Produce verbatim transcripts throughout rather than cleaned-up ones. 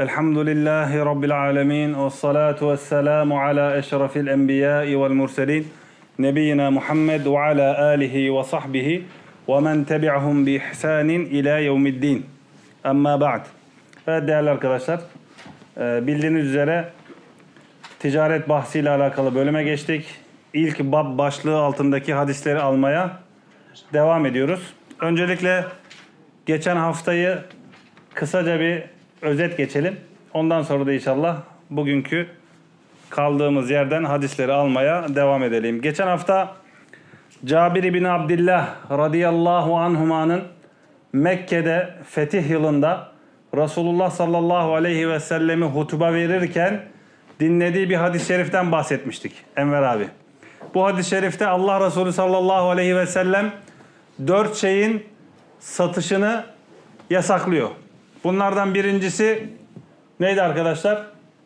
Elhamdülillahi Rabbil alemin. Ve salatu ve selamu ala eşrafil enbiyai vel murselin. Nebiyyina Muhammed ve ala alihi ve sahbihi ve men tebi'ahum bi ihsanin ila yevmiddin. Amma ba'd. Evet değerli arkadaşlar, bildiğiniz üzere ticaret bahsiyle alakalı bölüme geçtik. İlk bab başlığı altındaki hadisleri almaya devam ediyoruz. Öncelikle geçen haftayı kısaca bir özet geçelim. Ondan sonra da inşallah bugünkü kaldığımız yerden hadisleri almaya devam edelim. Geçen hafta Cabir bin Abdullah radıyallahu anhuma'nın Mekke'de fetih yılında Resulullah sallallahu aleyhi ve sellemi hutbe verirken dinlediği bir hadis-i şeriften bahsetmiştik Enver abi. Bu hadis-i şerifte Allah Resulü sallallahu aleyhi ve sellem dört şeyin satışını yasaklıyor. Bunlardan birincisi neydi arkadaşlar?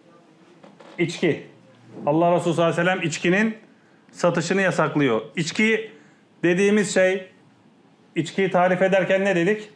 İçki. Allah Resulü sallallahu aleyhi ve sellem içkinin satışını yasaklıyor. İçki dediğimiz şey, içkiyi tarif ederken ne dedik?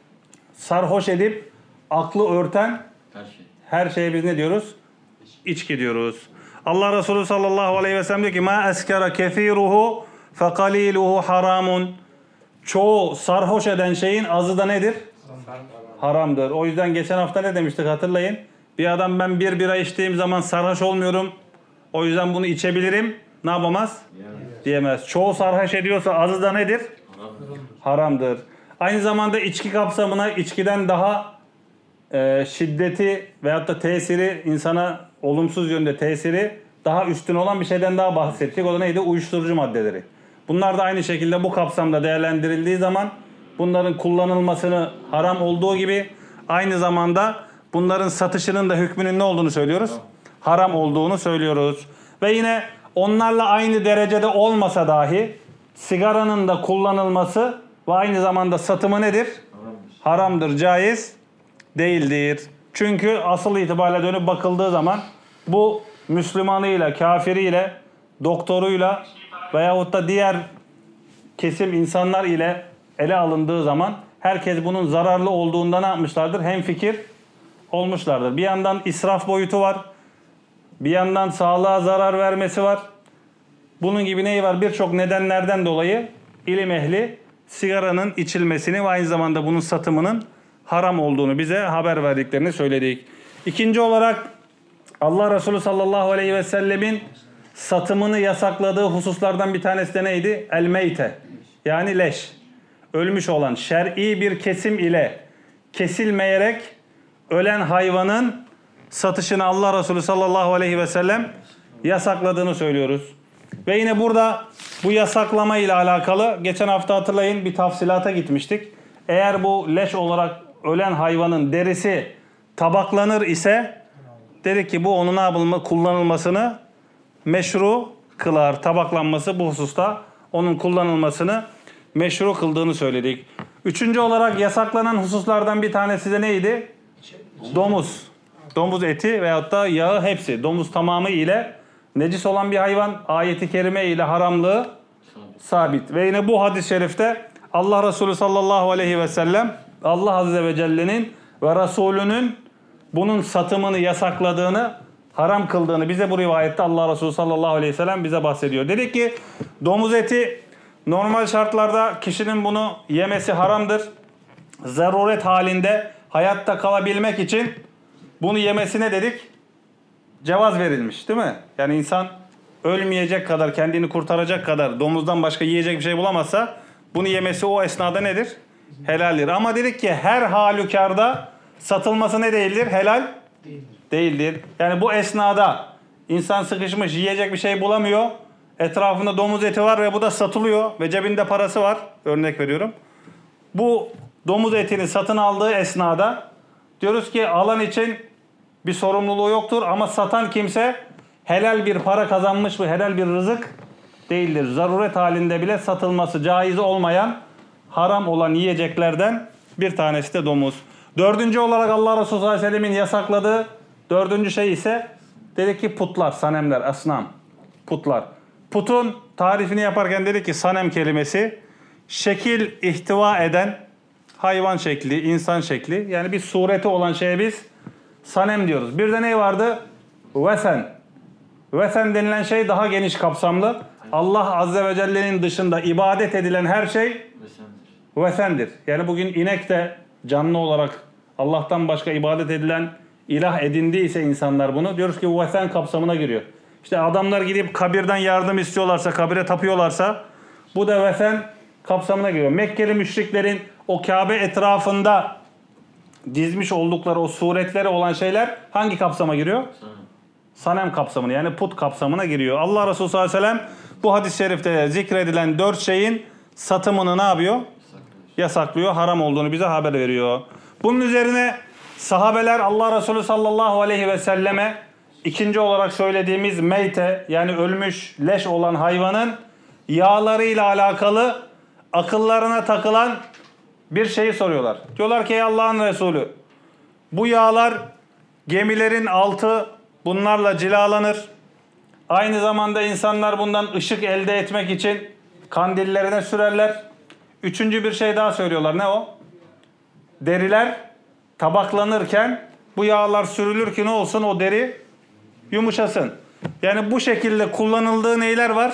Sarhoş edip aklı örten her, şey. her şeye biz ne diyoruz? İçki diyoruz. Allah Resulü sallallahu aleyhi ve sellem diyor ki ma eskara kefiruhu fekaliluhu haramun. Çoğu sarhoş eden şeyin azı da nedir? Haramdır. O yüzden geçen hafta ne demiştik hatırlayın. Bir adam ben bir bira içtiğim zaman sarhoş olmuyorum. O yüzden bunu içebilirim. Ne yapamaz? Diyemez. Diyemez. Çoğu sarhoş ediyorsa azı da nedir? Haramdır. Haramdır. Aynı zamanda içki kapsamına içkiden daha e, şiddeti veyahut da tesiri, insana olumsuz yönde tesiri daha üstün olan bir şeyden daha bahsettik. O da neydi? Uyuşturucu maddeleri. Bunlar da aynı şekilde bu kapsamda değerlendirildiği zaman bunların kullanılmasını haram olduğu gibi aynı zamanda bunların satışının da hükmünün ne olduğunu söylüyoruz? Haram olduğunu söylüyoruz. Ve yine onlarla aynı derecede olmasa dahi sigaranın da kullanılması ve aynı zamanda satımı nedir? Haramdır. Haramdır, caiz değildir. Çünkü asıl itibariyle dönüp bakıldığı zaman bu Müslümanıyla, kafiriyle, doktoruyla veyahut da diğer kesim insanlar ile ele alındığı zaman herkes bunun zararlı olduğunda ne yapmışlardır? Hemfikir olmuşlardır. Bir yandan israf boyutu var. Bir yandan sağlığa zarar vermesi var. Bunun gibi neyi var? Birçok nedenlerden dolayı ilim ehli sigaranın içilmesini ve aynı zamanda bunun satımının haram olduğunu bize haber verdiklerini söyledik. İkinci olarak Allah Resulü sallallahu aleyhi ve sellemin satımını yasakladığı hususlardan bir tanesi de neydi? El-meyte. Yani leş. Ölmüş olan şer'i bir kesim ile kesilmeyerek ölen hayvanın satışını Allah Resulü sallallahu aleyhi ve sellem yasakladığını söylüyoruz. Ve yine burada bu yasaklama ile alakalı geçen hafta hatırlayın bir tafsilata gitmiştik. Eğer bu leş olarak ölen hayvanın derisi tabaklanır ise dedik ki bu onun ne yapılma, kullanılmasını meşru kılar. Tabaklanması bu hususta onun kullanılmasını meşru kıldığını söyledik. Üçüncü olarak yasaklanan hususlardan bir tanesi de neydi? Domuz. Domuz eti veyahut da yağı hepsi. Domuz tamamı ile necis olan bir hayvan ayeti kerime ile haramlığı sabit. Ve yine bu hadis-i şerifte Allah Resulü sallallahu aleyhi ve sellem Allah Azze ve Celle'nin ve Resulünün bunun satımını yasakladığını, haram kıldığını bize bu rivayette Allah Resulü sallallahu aleyhi ve sellem bize bahsediyor. Dedik ki domuz eti normal şartlarda kişinin bunu yemesi haramdır. Zaruret halinde hayatta kalabilmek için bunu yemesine dedik cevaz verilmiş değil mi? Yani insan ölmeyecek kadar, kendini kurtaracak kadar domuzdan başka yiyecek bir şey bulamazsa bunu yemesi o esnada nedir? Helaldir. Ama dedik ki her halükarda satılması ne değildir? Helal değildir. değildir. Yani bu esnada insan sıkışmış, yiyecek bir şey bulamıyor. Etrafında domuz eti var ve bu da satılıyor ve cebinde parası var. Örnek veriyorum. Bu domuz etini satın aldığı esnada diyoruz ki alan için bir sorumluluğu yoktur ama satan kimse helal bir para kazanmış ve helal bir rızık değildir. Zaruret halinde bile satılması caiz olmayan, haram olan yiyeceklerden bir tanesi de domuz. Dördüncü olarak Allah Resulü sallallahu aleyhi ve sellemin yasakladığı dördüncü şey ise dedik ki putlar, sanemler, asnam, putlar. Putun tarifini yaparken dedik ki sanem kelimesi şekil ihtiva eden hayvan şekli, insan şekli, yani bir sureti olan şeye biz sanem diyoruz. Bir de ne vardı? Vesen. Vesen denilen şey daha geniş kapsamlı. Allah Azze ve Celle'nin dışında ibadet edilen her şey vesendir. Yani bugün inek de canlı olarak Allah'tan başka ibadet edilen ilah edindiyse insanlar bunu, diyoruz ki vesen kapsamına giriyor. İşte adamlar gidip kabirden yardım istiyorlarsa, kabire tapıyorlarsa bu da vesen kapsamına giriyor. Mekkeli müşriklerin o Kabe etrafında dizmiş oldukları o suretleri olan şeyler hangi kapsama giriyor? Sanem. Sanem kapsamına, yani put kapsamına giriyor. Allah Resulü sallallahu aleyhi ve sellem bu hadis-i şerifte zikredilen dört şeyin satımını ne yapıyor? Yasaklıyor. Yasaklıyor, haram olduğunu bize haber veriyor. Bunun üzerine sahabeler Allah Resulü sallallahu aleyhi ve selleme ikinci olarak söylediğimiz meyte, yani ölmüş leş olan hayvanın yağlarıyla alakalı akıllarına takılan bir şeyi soruyorlar. Diyorlar ki ey Allah'ın Resulü, bu yağlar gemilerin altı bunlarla cilalanır. Aynı zamanda insanlar bundan ışık elde etmek için kandillerine sürerler. Üçüncü bir şey daha söylüyorlar. Ne o? Deriler tabaklanırken bu yağlar sürülür ki ne olsun? O deri yumuşasın. Yani bu şekilde kullanıldığı neyler var?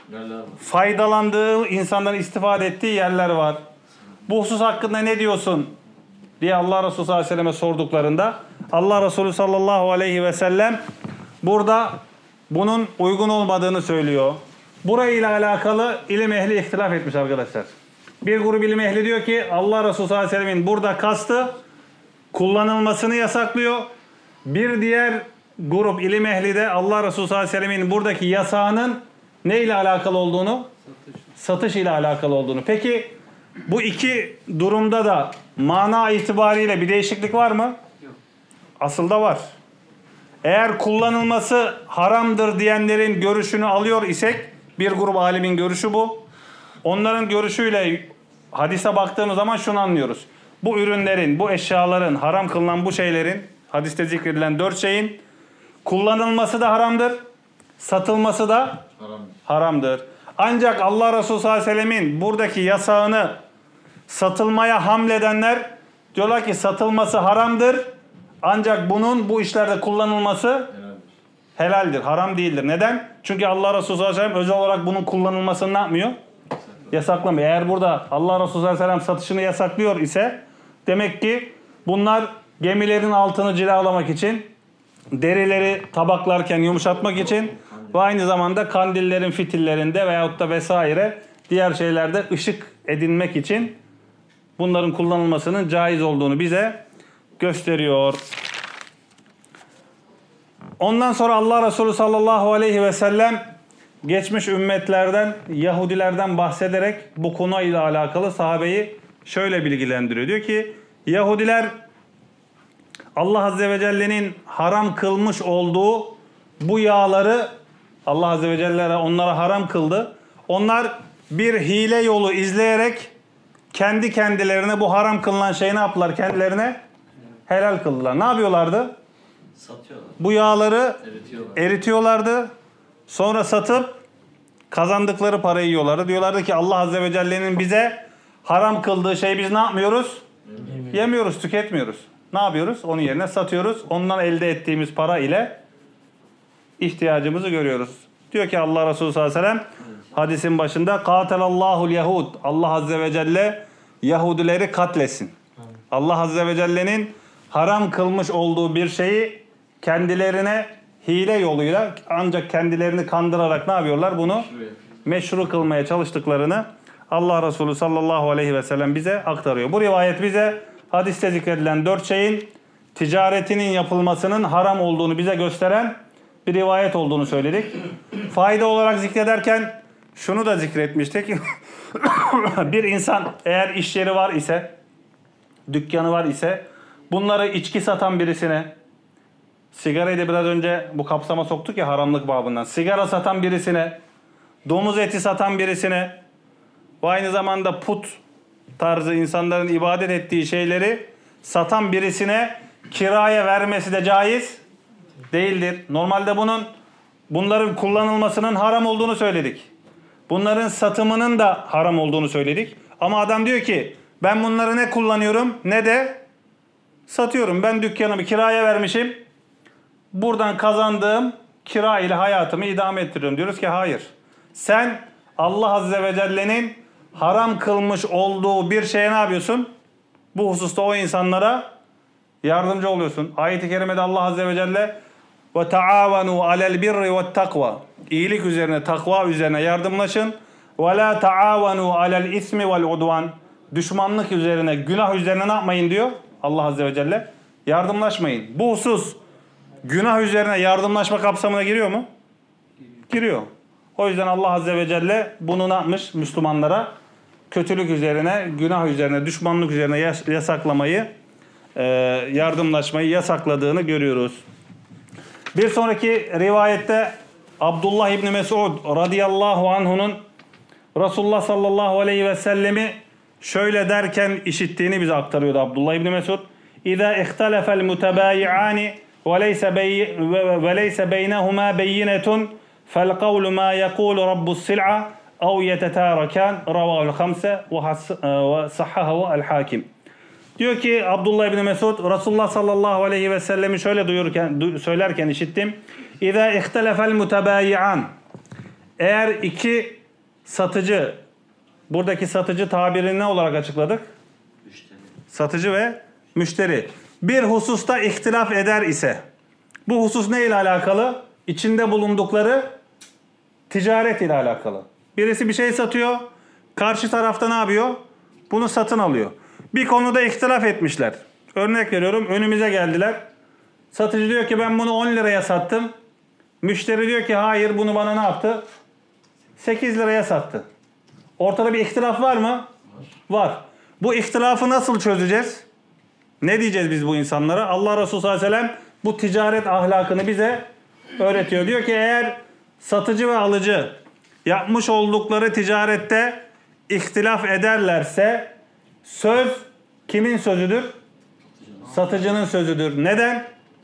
Faydalandığı, insanların istifade ettiği yerler var. Bu husus hakkında ne diyorsun diye Allah Resulü sallallahu aleyhi ve selleme sorduklarında Allah Resulü sallallahu aleyhi ve sellem burada bunun uygun olmadığını söylüyor. Burayla alakalı ilim ehli ihtilaf etmiş arkadaşlar. Bir grup ilim ehli diyor ki Allah Resulü sallallahu aleyhi ve sellemin burada kastı kullanılmasını yasaklıyor. Bir diğer grup ilim ehli de Allah Resulü sallallahu aleyhi ve sellemin buradaki yasağının ne ile alakalı olduğunu? Satış. Satış ile alakalı olduğunu. Peki bu iki durumda da mana itibariyle bir değişiklik var mı? Yok. Aslında var. Eğer kullanılması haramdır diyenlerin görüşünü alıyor isek, bir grup alimin görüşü bu. Onların görüşüyle hadise baktığımız zaman şunu anlıyoruz. Bu ürünlerin, bu eşyaların, haram kılınan bu şeylerin, hadiste zikredilen dört şeyin kullanılması da haramdır, satılması da haramdır. haramdır. Ancak Allah Resulü sallallahu aleyhi ve sellemin buradaki yasağını satılmaya hamledenler diyorlar ki satılması haramdır. Ancak bunun bu işlerde kullanılması helaldir. helaldir, haram değildir. Neden? Çünkü Allah Resulü sallallahu aleyhi ve sellem özel olarak bunun kullanılmasını ne yapmıyor? Yasaklamıyor. Eğer burada Allah Resulü sallallahu aleyhi ve sellem satışını yasaklıyor ise demek ki bunlar gemilerin altını cilalamak için, derileri tabaklarken yumuşatmak için ve aynı zamanda kandillerin fitillerinde veyahut da vesaire diğer şeylerde ışık edinmek için bunların kullanılmasının caiz olduğunu bize gösteriyor. Ondan sonra Allah Resulü sallallahu aleyhi ve sellem geçmiş ümmetlerden, Yahudilerden bahsederek bu konuyla alakalı sahabeyi şöyle bilgilendiriyor. Diyor ki Yahudiler Allah Azze ve Celle'nin haram kılmış olduğu bu yağları Allah Azze ve Celle onlara haram kıldı. Onlar bir hile yolu izleyerek kendi kendilerine bu haram kılınan şeyi ne yaptılar? Kendilerine helal kıldılar. Ne yapıyorlardı? Satıyorlar. Bu yağları eritiyorlar. eritiyorlardı. Sonra satıp kazandıkları parayı yiyorlardı. Diyorlardı ki Allah Azze ve Celle'nin bize haram kıldığı şeyi biz ne yapmıyoruz? Yemiyoruz, Yemiyoruz tüketmiyoruz. Ne yapıyoruz? Onun yerine satıyoruz. Ondan elde ettiğimiz para ile ihtiyacımızı görüyoruz. Diyor ki Allah Resulü sallallahu aleyhi ve sellem hadisin başında Katelallahul Yahud. Allah Azze ve Celle Yahudileri katlesin. Allah Azze ve Celle'nin haram kılmış olduğu bir şeyi kendilerine hile yoluyla ancak kendilerini kandırarak ne yapıyorlar? Bunu meşru kılmaya çalıştıklarını Allah Resulü sallallahu aleyhi ve sellem bize aktarıyor. Bu rivayet bize hadiste zikredilen dört şeyin ticaretinin yapılmasının haram olduğunu bize gösteren bir rivayet olduğunu söyledik. Fayda olarak zikrederken şunu da zikretmiştik. Bir insan eğer iş yeri var ise, dükkanı var ise bunları içki satan birisine, sigarayı da biraz önce bu kapsama soktuk ya haramlık babından. Sigara satan birisine, domuz eti satan birisine ve aynı zamanda put tarzı insanların ibadet ettiği şeyleri satan birisine kiraya vermesi de caiz değildir. Normalde bunun bunların kullanılmasının haram olduğunu söyledik. Bunların satımının da haram olduğunu söyledik. Ama adam diyor ki ben bunları ne kullanıyorum ne de Satıyorum. Ben dükkanımı kiraya vermişim. Buradan kazandığım kira ile hayatımı idame ettiriyorum. Diyoruz ki hayır. Sen Allah Azze ve Celle'nin haram kılmış olduğu bir şeye ne yapıyorsun? Bu hususta o insanlara yardımcı oluyorsun. Ayet-i kerimede Allah Azze ve Celle ve taavanu alel birri ve takva. İyilik üzerine, takva üzerine yardımlaşın. Ve la taavanu alel ismi vel udvan. Düşmanlık üzerine, günah üzerine ne yapmayın diyor Allah Azze ve Celle? Yardımlaşmayın. Bu husus günah üzerine yardımlaşma kapsamına giriyor mu? Giriyor. O yüzden Allah Azze ve Celle bunu ne yapmış? Müslümanlara kötülük üzerine, günah üzerine, düşmanlık üzerine yasaklamayı, yardımlaşmayı yasakladığını görüyoruz. Bir sonraki rivayette Abdullah İbni Mesud radıyallahu anhu'nun Resulullah sallallahu aleyhi ve sellemi şöyle derken işittiğini bize aktarıyordu Abdullah İbni Mesud. İza ihtalafel mutebayi'ani ve leyse beynehuma beyinetun fel kavlu ma yekulu rabbus sil'a ev yetetarakan ravahul hamse ve sahhahu el hakim. Diyor ki Abdullah İbni Mesud, Resulullah sallallahu aleyhi ve sellemi şöyle duyurken, söylerken işittim. İza ihtalafel mutebayi'an. Eğer iki satıcı, buradaki satıcı tabirini ne olarak açıkladık? Müşteri. Satıcı ve müşteri. Bir hususta ihtilaf eder ise, bu husus ne ile alakalı? İçinde bulundukları ticaret ile alakalı. Birisi bir şey satıyor, karşı tarafta ne yapıyor? Bunu satın alıyor. Bir konuda ihtilaf etmişler. Örnek veriyorum, önümüze geldiler. Satıcı diyor ki ben bunu on liraya sattım. Müşteri diyor ki hayır, bunu bana ne yaptı? sekiz liraya sattı. Ortada bir ihtilaf var mı? Var. Var. Bu ihtilafı nasıl çözeceğiz? Ne diyeceğiz biz bu insanlara? Allah Resulü sallallahu aleyhi ve sellem bu ticaret ahlakını bize öğretiyor. Diyor ki eğer satıcı ve alıcı yapmış oldukları ticarette ihtilaf ederlerse söz kimin sözüdür? Satıcının sözüdür. Neden?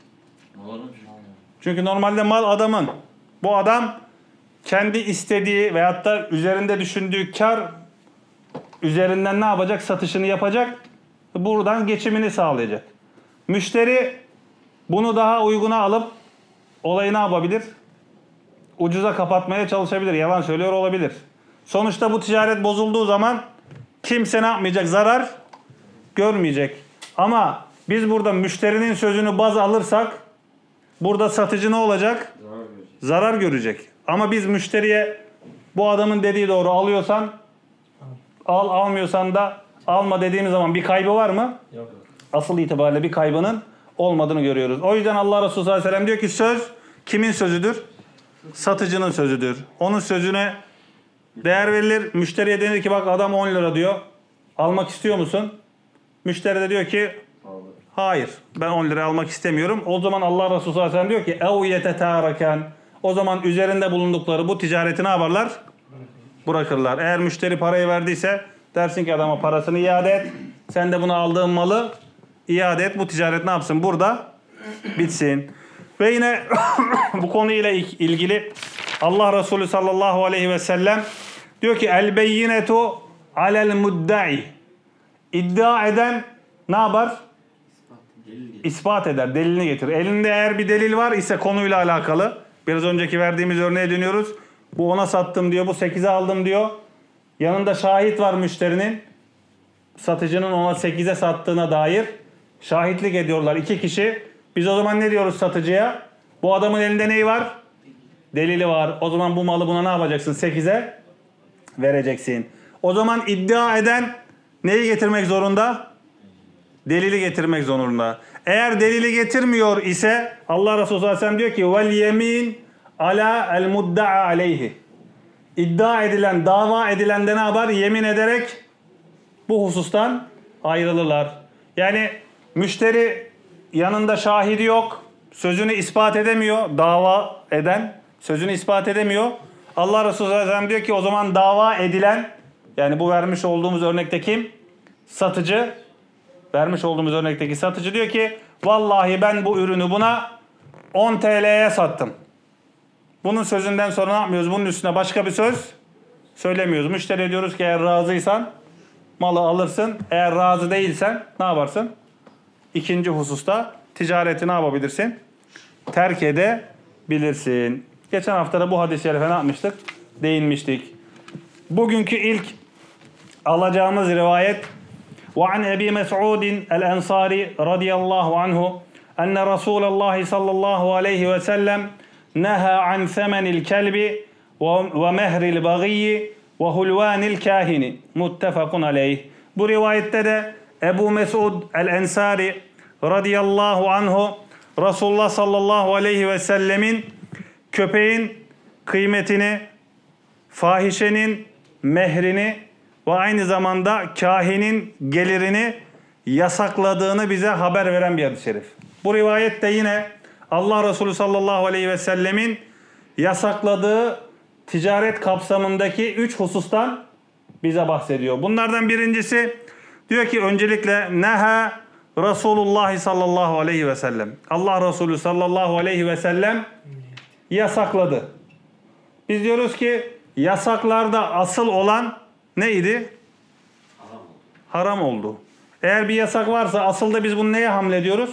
Çünkü normalde mal adamın. Bu adam kendi istediği veyahut da üzerinde düşündüğü kar üzerinden ne yapacak? Satışını yapacak. Buradan geçimini sağlayacak. Müşteri bunu daha uyguna alıp olayı ne yapabilir? Ucuza kapatmaya çalışabilir. Yalan söylüyor olabilir. Sonuçta bu ticaret bozulduğu zaman kimse ne yapmayacak? Zarar görmeyecek. Ama biz burada müşterinin sözünü baz alırsak burada satıcı ne olacak? Zarar görecek. Zarar görecek. Ama biz müşteriye bu adamın dediği doğru alıyorsan al, almıyorsan da alma dediğimiz zaman bir kaybı var mı? Yok. Asıl itibariyle bir kaybının olmadığını görüyoruz. O yüzden Allah Resulü sallallahu aleyhi ve sellem diyor ki söz kimin sözüdür? Satıcının sözüdür. Onun sözüne değer verilir. Müşteriye denir ki bak adam on lira diyor. Almak istiyor musun? Müşteri de diyor ki hayır ben on lira almak istemiyorum. O zaman Allah Resulü sallallahu aleyhi ve sellem diyor ki ev yetetaraken. O zaman üzerinde bulundukları bu ticareti ne yaparlar? Bırakırlar. Eğer müşteri parayı verdiyse dersin ki adama parasını iade et. Sen de bunu aldığın malı iade et. Bu ticaret ne yapsın? Burada bitsin. Ve yine bu konuyla ilgili Allah Resulü sallallahu aleyhi ve sellem diyor ki el beyinetu alel muddai. İddia eden ne yapar? İspat eder. Delilini getirir. Elinde eğer bir delil var ise konuyla alakalı. Biraz önceki verdiğimiz örneğe dönüyoruz. Bu ona sattım diyor. Bu sekize aldım diyor. Yanında şahit var müşterinin. Satıcının ona sekize sattığına dair şahitlik ediyorlar. İki kişi. Biz o zaman ne diyoruz satıcıya? Bu adamın elinde neyi var? Delili var. O zaman bu malı buna ne yapacaksın? sekize vereceksin. O zaman iddia eden neyi getirmek zorunda? Delili getirmek zorunda. Eğer delili getirmiyor ise Allah Resulü sallallahu aleyhi ve sellem diyor ki vel yemin ala el mudda'a aleyhi. İddia edilen, dava edilen de ne yapar? Yemin ederek bu husustan ayrılırlar. Yani müşteri yanında şahidi yok. Sözünü ispat edemiyor. Dava eden sözünü ispat edemiyor. Allah Resulü sallallahu aleyhi ve sellem diyor ki o zaman dava edilen, yani bu vermiş olduğumuz örnekte kim? Satıcı. Vermiş olduğumuz örnekteki satıcı diyor ki vallahi ben bu ürünü buna on T L'ye sattım. Bunun sözünden sonra ne yapmıyoruz? Bunun üstüne başka bir söz söylemiyoruz. Müşteriye diyoruz ki eğer razıysan malı alırsın. Eğer razı değilsen ne yaparsın? İkinci hususta ticareti ne yapabilirsin? Terk edebilirsin. Geçen hafta da bu hadis-i şerife ne yapmıştık? Değinmiştik. Bugünkü ilk alacağımız rivayet وعن أبي مسعود الأنصاري رضي الله عنه أن رسول الله صلى الله عليه وسلم نهى عن ثمن الكلب ومهر البغي وهلوان الكاهن متفق عليه. Bu rivayette de Ebu Mesud el-Ensari radıyallahu anhu Resulullah sallallahu aleyhi ve sellemin köpeğin kıymetini, fahişenin mehrini ve aynı zamanda kahinin gelirini yasakladığını bize haber veren bir hadis-i şerif. Bu rivayette yine Allah Resulü sallallahu aleyhi ve sellemin yasakladığı ticaret kapsamındaki üç husustan bize bahsediyor. Bunlardan birincisi diyor ki öncelikle neha Resulullah sallallahu aleyhi ve sellem. Allah Resulü sallallahu aleyhi ve sellem yasakladı. Biz diyoruz ki yasaklarda asıl olan neydi? Haram oldu. Haram oldu. Eğer bir yasak varsa asıl da biz bunu neye hamlediyoruz?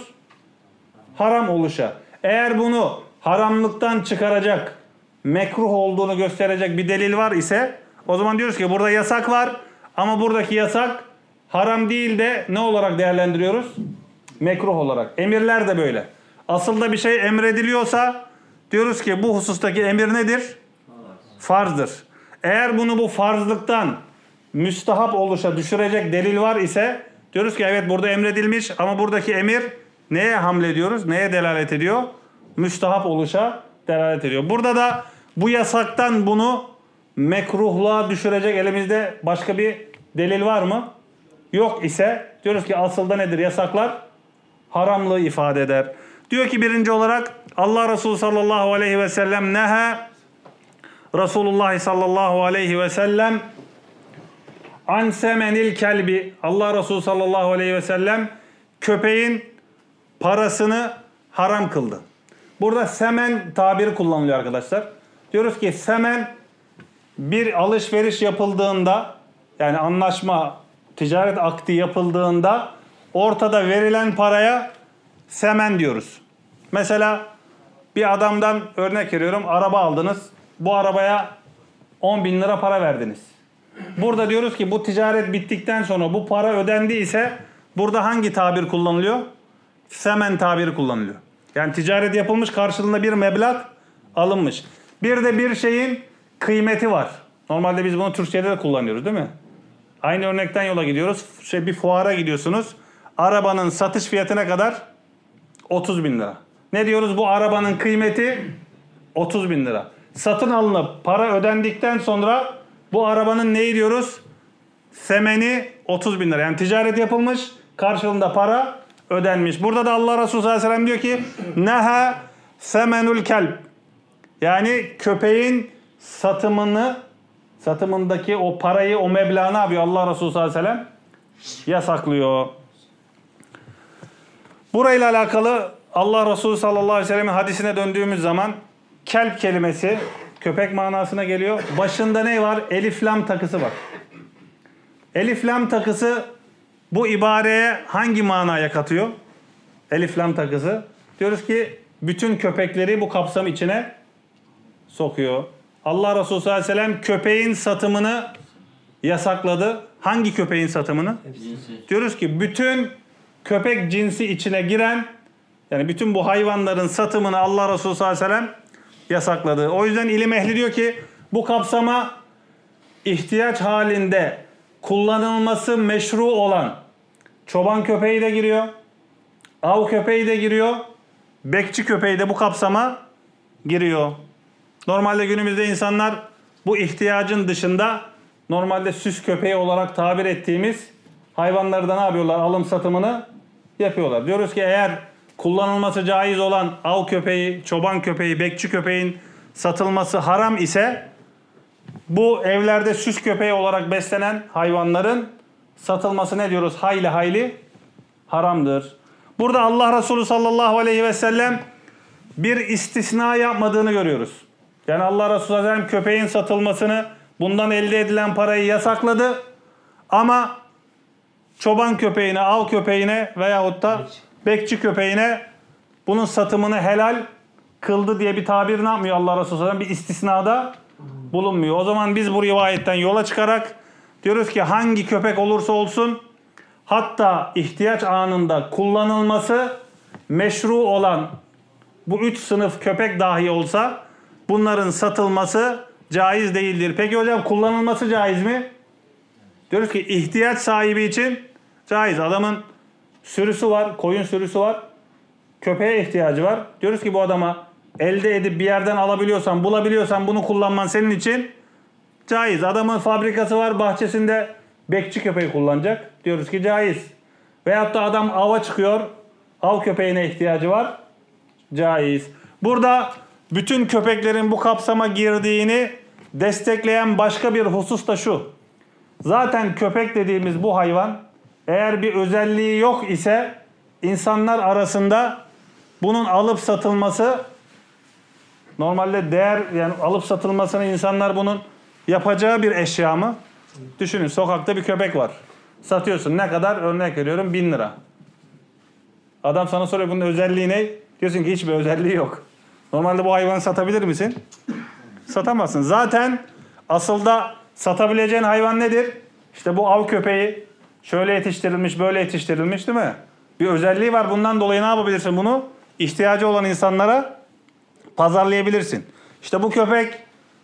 Haram oluşa. Eğer bunu haramlıktan çıkaracak, mekruh olduğunu gösterecek bir delil var ise o zaman diyoruz ki burada yasak var ama buradaki yasak haram değil de ne olarak değerlendiriyoruz? Mekruh olarak. Emirler de böyle. Asıl da bir şey emrediliyorsa diyoruz ki bu husustaki emir nedir? Farzdır. Eğer bunu bu farzlıktan müstahap oluşa düşürecek delil var ise diyoruz ki evet burada emredilmiş ama buradaki emir neye hamlediyoruz? Neye delalet ediyor? Müstahap oluşa delalet ediyor. Burada da bu yasaktan bunu mekruhluğa düşürecek elimizde başka bir delil var mı? Yok ise diyoruz ki asılda nedir? Yasaklar haramlığı ifade eder. Diyor ki birinci olarak Allah Resulü sallallahu aleyhi ve sellem neha Resulullah sallallahu aleyhi ve sellem an semenil kelbi. Allah Resulü sallallahu aleyhi ve sellem köpeğin parasını haram kıldı. Burada semen tabiri kullanılıyor arkadaşlar. Diyoruz ki semen bir alışveriş yapıldığında yani anlaşma, ticaret akdi yapıldığında ortada verilen paraya semen diyoruz. Mesela bir adamdan örnek veriyorum araba aldınız. Bu arabaya on bin lira para verdiniz. Burada diyoruz ki bu ticaret bittikten sonra bu para ödendi ise burada hangi tabir kullanılıyor? Semen tabiri kullanılıyor. Yani ticaret yapılmış karşılığında bir meblağ alınmış. Bir de bir şeyin kıymeti var. Normalde biz bunu Türkçe'de de kullanıyoruz değil mi? Aynı örnekten yola gidiyoruz. Şey, bir fuara gidiyorsunuz. Arabanın satış fiyatı ne kadar? otuz bin lira. Ne diyoruz? Bu arabanın kıymeti otuz bin lira. Satın alınıp para ödendikten sonra bu arabanın neyi diyoruz? Semeni otuz bin lira. Yani ticaret yapılmış, karşılığında para ödenmiş. Burada da Allah Resulü sallallahu aleyhi ve sellem diyor ki neha semenul kelb. Yani köpeğin satımını, satımındaki o parayı, o meblağı ne yapıyor Allah Resulü sallallahu aleyhi ve sellem? Yasaklıyor. Burayla alakalı Allah Resulü sallallahu aleyhi ve sellem'in hadisine döndüğümüz zaman kelp kelimesi köpek manasına geliyor. Başında ne var? Elif lam takısı var. Elif lam takısı bu ibareye hangi manaya katıyor? Elif lam takısı. Diyoruz ki bütün köpekleri bu kapsam içine sokuyor. Allah Resulü sallallahu aleyhi ve sellem köpeğin satımını yasakladı. Hangi köpeğin satımını? Cinsi. Diyoruz ki bütün köpek cinsi içine giren yani bütün bu hayvanların satımını Allah Resulü sallallahu aleyhi ve sellem yasakladı. O yüzden ilim ehli diyor ki bu kapsama ihtiyaç halinde kullanılması meşru olan çoban köpeği de giriyor, av köpeği de giriyor, bekçi köpeği de bu kapsama giriyor. Normalde günümüzde insanlar bu ihtiyacın dışında normalde süs köpeği olarak tabir ettiğimiz hayvanları da ne yapıyorlar? Alım satımını yapıyorlar. Diyoruz ki eğer kullanılması caiz olan av köpeği, çoban köpeği, bekçi köpeğin satılması haram ise bu evlerde süs köpeği olarak beslenen hayvanların satılması ne diyoruz? Hayli hayli haramdır. Burada Allah Resulü sallallahu aleyhi ve sellem bir istisna yapmadığını görüyoruz. Yani Allah Resulü sallallahu aleyhi ve sellem köpeğin satılmasını, bundan elde edilen parayı yasakladı. Ama çoban köpeğine, av köpeğine veyahut da bekçi köpeğine bunun satımını helal kıldı diye bir tabir ne yapmıyor Allah Resulü sallallahu aleyhi ve sellem? Bir istisnada bulunmuyor. O zaman biz bu rivayetten yola çıkarak diyoruz ki hangi köpek olursa olsun, hatta ihtiyaç anında kullanılması meşru olan bu üç sınıf köpek dahi olsa bunların satılması caiz değildir. Peki hocam kullanılması caiz mi? Diyoruz ki ihtiyaç sahibi için caiz. Adamın sürüsü var, koyun sürüsü var. Köpeğe ihtiyacı var. Diyoruz ki bu adama elde edip bir yerden alabiliyorsan, bulabiliyorsan bunu kullanman senin için caiz. Adamın fabrikası var, bahçesinde bekçi köpeği kullanacak. Diyoruz ki caiz. Veyahut da adam ava çıkıyor, av köpeğine ihtiyacı var. Caiz. Burada bütün köpeklerin bu kapsama girdiğini destekleyen başka bir husus da şu. Zaten köpek dediğimiz bu hayvan eğer bir özelliği yok ise insanlar arasında bunun alıp satılması normalde değer, yani alıp satılmasını insanlar bunun yapacağı bir eşya mı? Düşünün, sokakta bir köpek var. Satıyorsun. Ne kadar? Örnek veriyorum bin lira. Adam sana soruyor bunun özelliği ne? Diyorsun ki hiçbir özelliği yok. Normalde bu hayvanı satabilir misin? Satamazsın. Zaten asıl da satabileceğin hayvan nedir? İşte bu av köpeği şöyle yetiştirilmiş, böyle yetiştirilmiş değil mi? Bir özelliği var. Bundan dolayı ne yapabilirsin bunu? İhtiyacı olan insanlara pazarlayabilirsin. İşte bu köpek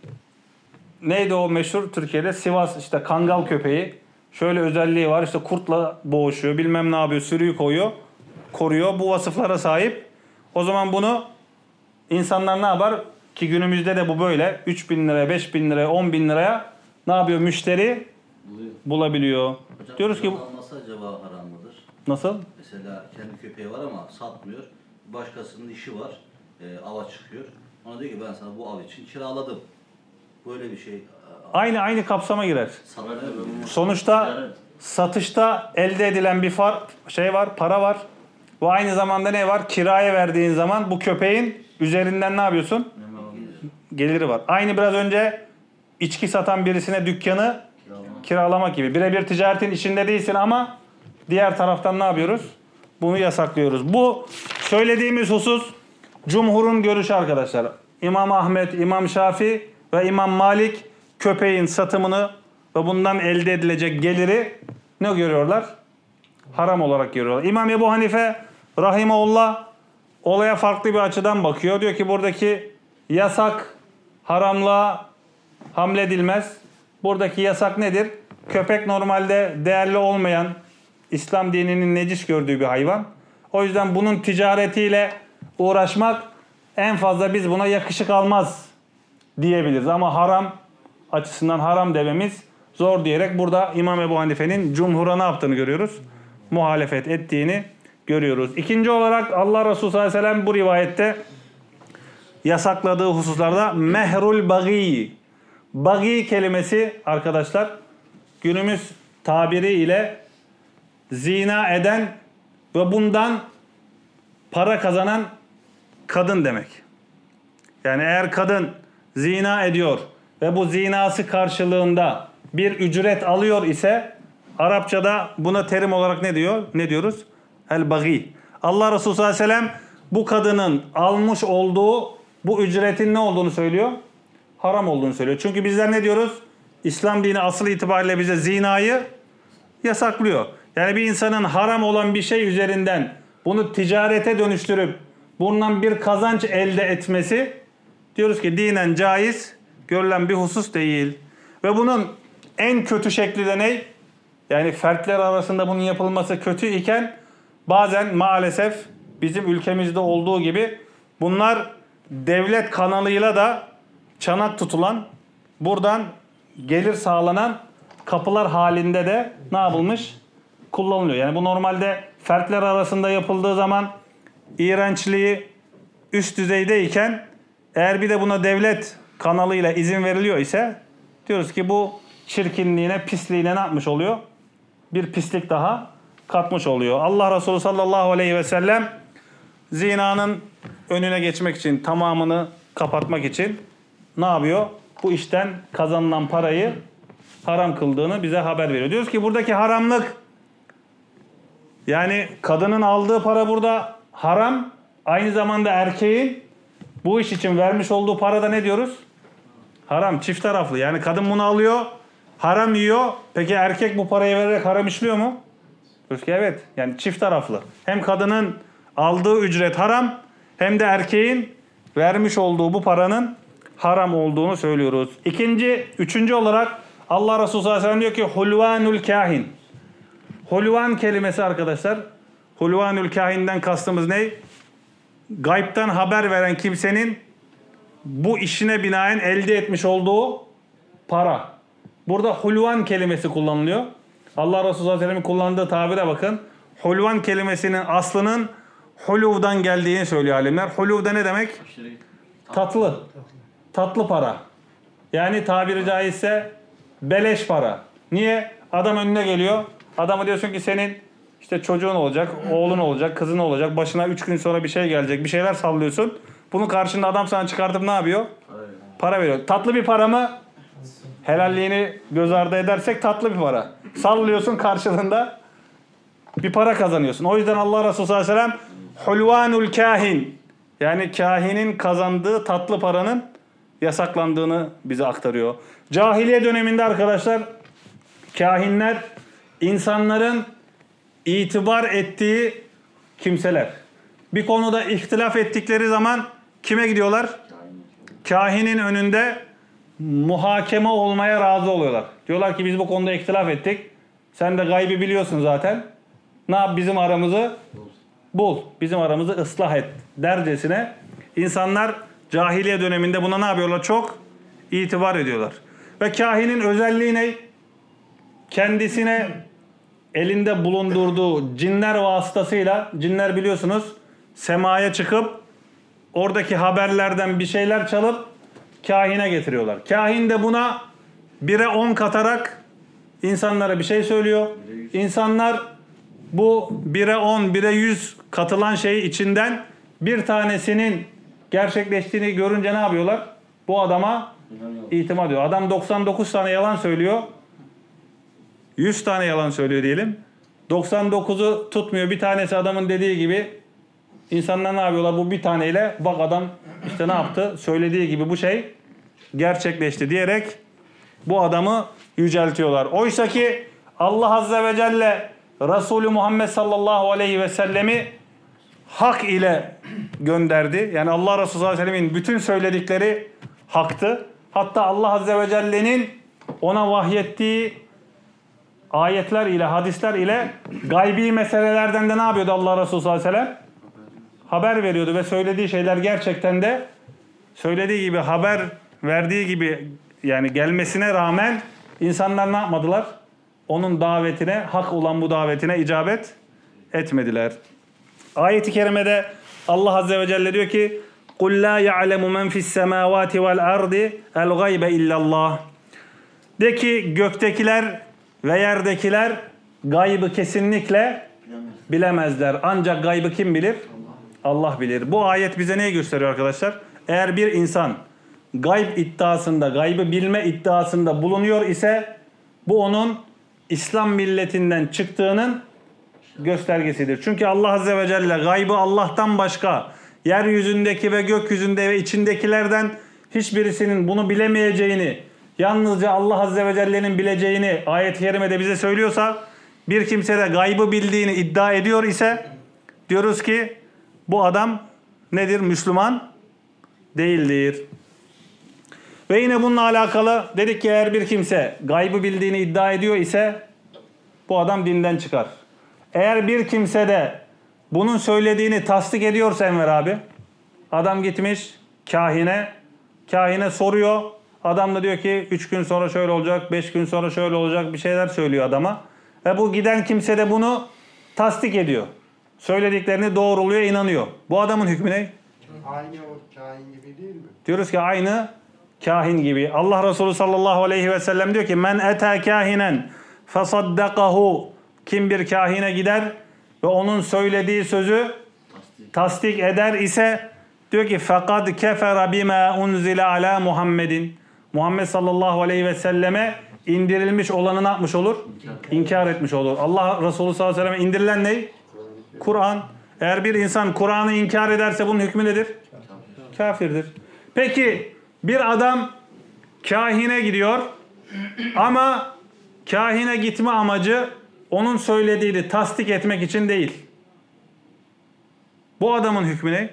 neydi o meşhur Türkiye'de? Sivas işte Kangal köpeği. Şöyle özelliği var. İşte kurtla boğuşuyor. Bilmem ne yapıyor. Sürüyü koyuyor. Koruyor. Bu vasıflara sahip. O zaman bunu insanlar ne yapar? Ki günümüzde de bu böyle. üç bin liraya, beş bin liraya, on bin liraya ne yapıyor? Müşteri Buluyor. bulabiliyor. Hocam, diyoruz ki alması acaba haram mıdır? nasıl? Mesela kendi köpeği var ama satmıyor. Başkasının işi var. E, ava çıkıyor. Ona diyor ki ben sana bu av için kiraladım. Böyle bir şey. Aynı aynı kapsama girer. Satmıyor. Sonuçta satışta elde edilen bir far, şey var, para var. Bu aynı zamanda ne var? Kiraya verdiğin zaman bu köpeğin üzerinden ne yapıyorsun? Geliri var. Aynı biraz önce içki satan birisine dükkanı kiralamak, kiralamak gibi. Birebir ticaretin içinde değilsin ama diğer taraftan ne yapıyoruz? Bunu yasaklıyoruz. Bu söylediğimiz husus cumhurun görüşü arkadaşlar. İmam Ahmet, İmam Şafii ve İmam Malik köpeğin satımını ve bundan elde edilecek geliri ne görüyorlar? Haram olarak görüyorlar. İmam Ebu Hanife rahimahullah olaya farklı bir açıdan bakıyor. Diyor ki buradaki yasak haramlığa hamledilmez. Buradaki yasak nedir? Köpek normalde değerli olmayan, İslam dininin necis gördüğü bir hayvan. O yüzden bunun ticaretiyle uğraşmak en fazla biz buna yakışık almaz diyebiliriz. Ama haram açısından haram dememiz zor diyerek burada İmam Ebu Hanife'nin cumhura ne yaptığını görüyoruz? Muhalefet ettiğini görüyoruz. İkinci olarak Allah Resulü sallallahu aleyhi ve sellem bu rivayette yasakladığı hususlarda mehrul bagi. Bagi kelimesi arkadaşlar günümüz tabiri ile zina eden ve bundan para kazanan kadın demek. Yani eğer kadın zina ediyor ve bu zinası karşılığında bir ücret alıyor ise Arapçada buna terim olarak ne diyor? Ne diyoruz? El bagi. Allah Resulü sallallahu aleyhi ve sellem bu kadının almış olduğu bu ücretin ne olduğunu söylüyor? Haram olduğunu söylüyor. Çünkü bizler ne diyoruz? İslam dini asıl itibariyle bize zinayı yasaklıyor. Yani bir insanın haram olan bir şey üzerinden bunu ticarete dönüştürüp bundan bir kazanç elde etmesi diyoruz ki dinen caiz görülen bir husus değil. Ve bunun en kötü şekli de ne? Yani fertler arasında bunun yapılması kötü iken bazen maalesef bizim ülkemizde olduğu gibi bunlar devlet kanalıyla da çanak tutulan, buradan gelir sağlanan kapılar halinde de ne yapılmış? Kullanılıyor. Yani bu normalde fertler arasında yapıldığı zaman iğrençliği üst düzeydeyken eğer bir de buna devlet kanalıyla izin veriliyor ise diyoruz ki bu çirkinliğine, pisliğine ne yapmış oluyor? Bir pislik daha katmış oluyor. Allah Resulü sallallahu aleyhi ve sellem zinanın önüne geçmek için, tamamını kapatmak için ne yapıyor? Bu işten kazanılan parayı haram kıldığını bize haber veriyor. Diyoruz ki buradaki haramlık Yani kadının aldığı para burada haram. Aynı zamanda erkeğin bu iş için vermiş olduğu parada ne diyoruz? Haram. Çift taraflı. Yani kadın bunu alıyor, haram yiyor. Peki erkek bu parayı vererek haram işliyor mu? Diyoruz ki evet. Yani çift taraflı. Hem kadının aldığı ücret haram, hem de erkeğin vermiş olduğu bu paranın haram olduğunu söylüyoruz. İkinci, üçüncü olarak Allah Resulü sallallahu aleyhi ve sellem diyor ki hulvanul kahin. Hulvan kelimesi arkadaşlar, hulvanul kahinden kastımız ne? Gaybtan haber veren kimsenin bu işine binaen elde etmiş olduğu para. Burada hulvan kelimesi kullanılıyor. Allah Resulü sallallahu aleyhi ve sellem'in kullandığı tabire bakın. Hulvan kelimesinin aslının huluvdan geldiğini söylüyor alimler. Huluv da ne demek? Tatlı. Tatlı para. Yani tabiri caizse beleş para. Niye? Adam önüne geliyor. Adama diyorsun ki senin işte çocuğun olacak, oğlun olacak, kızın olacak. Başına üç gün sonra bir şey gelecek. Bir şeyler sallıyorsun. Bunun karşında adam sana çıkartıp ne yapıyor? Para veriyor. Tatlı bir para mı? Helalliğini göz ardı edersek tatlı bir para. Sallıyorsun, karşılığında bir para kazanıyorsun. O yüzden Allah Resulü sallallahu aleyhi ve sellem hulvanul kahin, yani kahinin kazandığı tatlı paranın yasaklandığını bize aktarıyor. Cahiliye döneminde arkadaşlar kahinler insanların itibar ettiği kimseler. Bir konuda ihtilaf ettikleri zaman kime gidiyorlar? Kahinin önünde muhakeme olmaya razı oluyorlar. Diyorlar ki biz bu konuda ihtilaf ettik. Sen de gaybi biliyorsun zaten. Ne yap, bizim aramızı bul. Bizim aramızı ıslah et dercesine insanlar cahiliye döneminde buna ne yapıyorlar? Çok itibar ediyorlar. Ve kahinin özelliği ne? Kendisine elinde bulundurduğu cinler vasıtasıyla, cinler biliyorsunuz semaya çıkıp oradaki haberlerden bir şeyler çalıp kahine getiriyorlar. Kahin de buna bire on katarak insanlara bir şey söylüyor. İnsanlar bu bire on, bire yüz katılan şey içinden bir tanesinin gerçekleştiğini görünce ne yapıyorlar? Bu adama itimat ediyor. Adam doksan dokuz tane yalan söylüyor. yüz tane yalan söylüyor diyelim. doksan dokuzu tutmuyor. Bir tanesi adamın dediği gibi. İnsanlar ne yapıyorlar? Bu bir taneyle bak adam işte ne yaptı? Söylediği gibi bu şey gerçekleşti diyerek bu adamı yüceltiyorlar. Oysa ki Allah Azze ve Celle Resulü Muhammed sallallahu aleyhi ve sellemi hak ile gönderdi. Yani Allah Resulü sallallahu aleyhi ve sellemin bütün söyledikleri haktı. Hatta Allah Azze ve Celle'nin ona vahyettiği ayetler ile, hadisler ile gaybi meselelerden de ne yapıyordu Allah Resulü sallallahu aleyhi ve sellem? Haber veriyordu ve söylediği şeyler gerçekten de söylediği gibi, haber verdiği gibi yani gelmesine rağmen insanlar ne yapmadılar? Onun davetine, hak olan bu davetine icabet etmediler. Ayet-i kerimede Allah Azze ve Celle diyor ki قُلْ لَا يَعْلَمُ مَنْ فِي السَّمَاوَاتِ وَالْاَرْضِ الْغَيْبَ اِلَّا اللّٰهِ De ki göktekiler ve yerdekiler gaybı kesinlikle bilemezler. Ancak gaybı kim bilir? Allah bilir. Bu ayet bize neyi gösteriyor arkadaşlar? Eğer bir insan gayb iddiasında, gaybı bilme iddiasında bulunuyor ise bu onun İslam milletinden çıktığının göstergesidir. Çünkü Allah Azze ve Celle gaybı Allah'tan başka yeryüzündeki ve gökyüzünde ve içindekilerden hiçbirisinin bunu bilemeyeceğini, yalnızca Allah Azze ve Celle'nin bileceğini ayet-i kerimede bize söylüyorsa, bir kimse de gaybı bildiğini iddia ediyor ise diyoruz ki bu adam nedir? Müslüman değildir. Ve yine bununla alakalı dedik ki eğer bir kimse gaybı bildiğini iddia ediyor ise bu adam dinden çıkar. Eğer bir kimse de bunun söylediğini tasdik ediyorsa Enver abi, adam gitmiş kahine, kahine soruyor. Adam da diyor ki üç gün sonra şöyle olacak, beş gün sonra şöyle olacak bir şeyler söylüyor adama. Ve bu giden kimse de bunu tasdik ediyor. Söylediklerini doğruluyor, inanıyor. Bu adamın hükmü ne? Aynı o kahin gibi değil mi? Diyoruz ki aynı kahin gibi. Allah Resulü sallallahu aleyhi ve sellem diyor ki men ete kahinen fesaddakahu, kim bir kahine gider ve onun söylediği sözü tasdik eder ise diyor ki fekad kefere bima unzile ala Muhammedin, Muhammed sallallahu aleyhi ve selleme indirilmiş olanı ne yapmış olur? İnkar etmiş olur. Allah Resulü sallallahu aleyhi ve selleme indirilen ne? Kur'an. Eğer bir insan Kur'an'ı inkar ederse bunun hükmü nedir? Kafirdir. Peki bir adam kahine gidiyor ama kahine gitme amacı onun söylediğini tasdik etmek için değil. Bu adamın hükmü ne?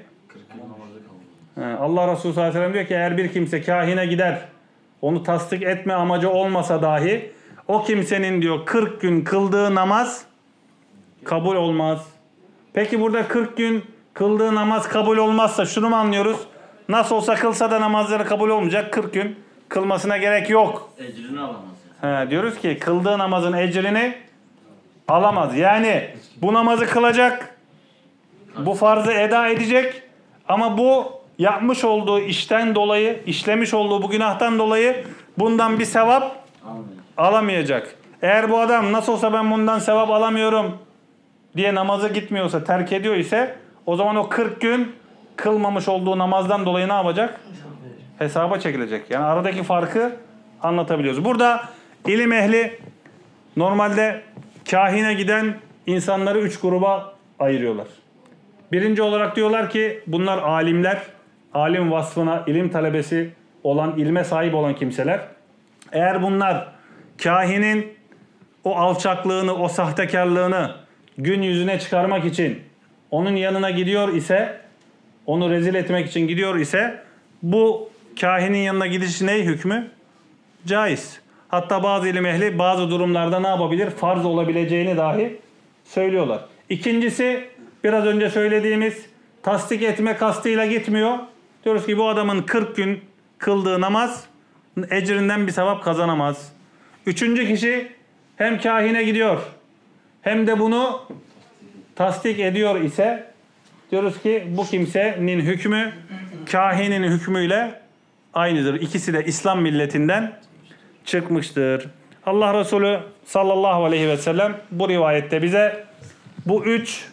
Allah Resulü sallallahu aleyhi ve sellem diyor ki eğer bir kimse kahine gider, onu tasdik etme amacı olmasa dahi o kimsenin diyor kırk gün kıldığı namaz kabul olmaz. Peki burada kırk gün kıldığı namaz kabul olmazsa şunu mu anlıyoruz? Nasıl olsa kılsa da namazları kabul olmayacak, kırk gün kılmasına gerek yok. Ecrini alamaz. He, diyoruz ki kıldığı namazın ecrini alamaz. Yani bu namazı kılacak, bu farzı eda edecek ama bu yapmış olduğu işten dolayı, işlemiş olduğu bu günahtan dolayı bundan bir sevap Almayacak. alamayacak. Eğer bu adam nasıl olsa ben bundan sevap alamıyorum diye namaza gitmiyorsa, terk ediyor ise o zaman o kırk gün kılmamış olduğu namazdan dolayı ne yapacak? Hesaba çekilecek. Yani aradaki farkı anlatabiliyoruz. Burada ilim ehli normalde kahine giden insanları üç gruba ayırıyorlar. Birinci olarak diyorlar ki bunlar alimler, alim vasfına, ilim talebesi olan, ilme sahip olan kimseler. Eğer bunlar kahinin o alçaklığını, o sahtekarlığını gün yüzüne çıkarmak için onun yanına gidiyor ise, onu rezil etmek için gidiyor ise bu kahinin yanına gidiş ne hükmü? Caiz. Hatta bazı ilim ehli bazı durumlarda ne yapabilir? Farz olabileceğini dahi söylüyorlar. İkincisi biraz önce söylediğimiz tasdik etme kastıyla gitmiyor. Diyoruz ki bu adamın kırk gün kıldığı namaz ecrinden bir sevap kazanamaz. Üçüncü kişi hem kahine gidiyor hem de bunu tasdik ediyor ise diyoruz ki bu kimsenin hükmü kahinin hükmüyle aynıdır. İkisi de İslam milletinden çıkmıştır. Allah Resulü sallallahu aleyhi ve sellem bu rivayette bize bu üç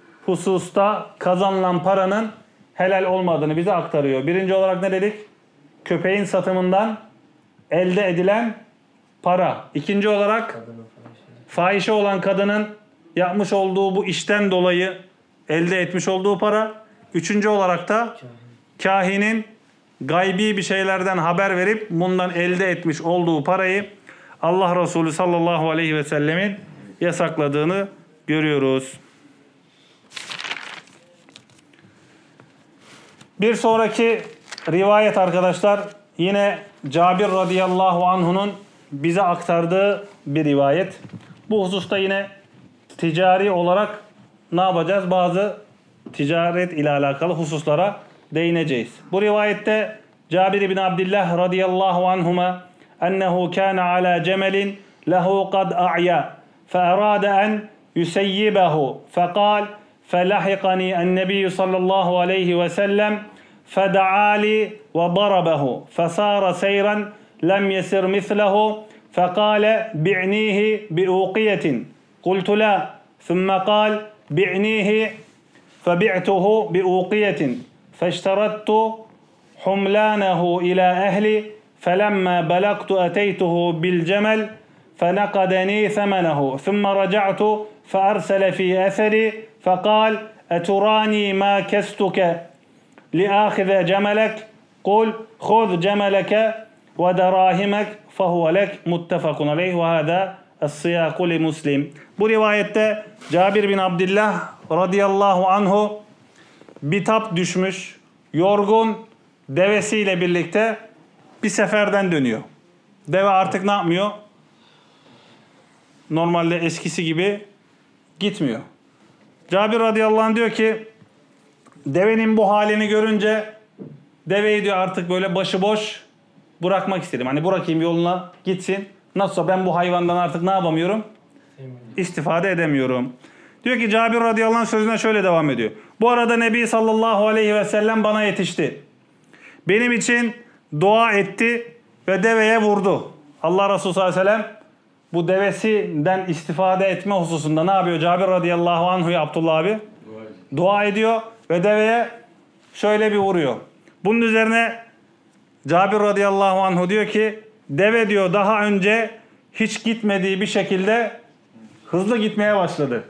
hususta kazanılan paranın helal olmadığını bize aktarıyor. Birinci olarak ne dedik? Köpeğin satımından elde edilen para. İkinci olarak fahişe olan kadının yapmış olduğu bu işten dolayı elde etmiş olduğu para. Üçüncü olarak da kahinin gaybi bir şeylerden haber verip bundan elde etmiş olduğu parayı Allah Resulü sallallahu aleyhi ve sellemin yasakladığını görüyoruz. Bir sonraki rivayet arkadaşlar yine Cabir radıyallahu anhu'nun bize aktardığı bir rivayet. Bu hususta yine ticari olarak ne yapacağız? Bazı ticaret ile alakalı hususlara değineceğiz. Bu rivayette Cabir bin Abdullah radıyallahu anhuma ennehu kana ala cemelin lehu kad a'ya fe'arada en yuseyyibehu feqal felahikani ennebiyyü sallallahu aleyhi ve sellem feda'ali ve darabehu fesara seyran lem yesir mislehu fekale bi'nihi bi'uqiyetin qultu la thumme kal bi'nihi febi'tuhu bi'uqiyetin feşterattu humlanahu ila ehli felemma belagtu ateytuhu bil cemel فنقدني ثمنه ثم رجعت فأرسل في أثري فقال أتراني ما كستك لآخذ جملك قل خذ جملك ودراهمك فهو لك متفق عليه وهذا السياق لمسلم. Bu rivayette Cabir bin Abdullah radıyallahu anhu bitap düşmüş, yorgun devesiyle birlikte bir seferden dönüyor. Deve artık ne yapmıyor? Normalde eskisi gibi gitmiyor. Cabir radıyallahu anh diyor ki devenin bu halini görünce deveyi diyor artık böyle başıboş bırakmak istedim. Hani bırakayım yoluna gitsin. Nasılsa ben bu hayvandan artık ne yapamıyorum? İstifade edemiyorum. Diyor ki Cabir radıyallahu anh sözüne şöyle devam ediyor. Bu arada Nebi sallallahu aleyhi ve sellem bana yetişti. Benim için dua etti ve deveye vurdu. Allah Resulü sallallahu aleyhi ve sellem bu devesinden istifade etme hususunda ne yapıyor? Cabir radıyallahu anhu'ya Abdullah abi dua, dua ediyor ve deveye şöyle bir vuruyor. Bunun üzerine Cabir radıyallahu anhu diyor ki deve diyor daha önce hiç gitmediği bir şekilde hızlı gitmeye başladı.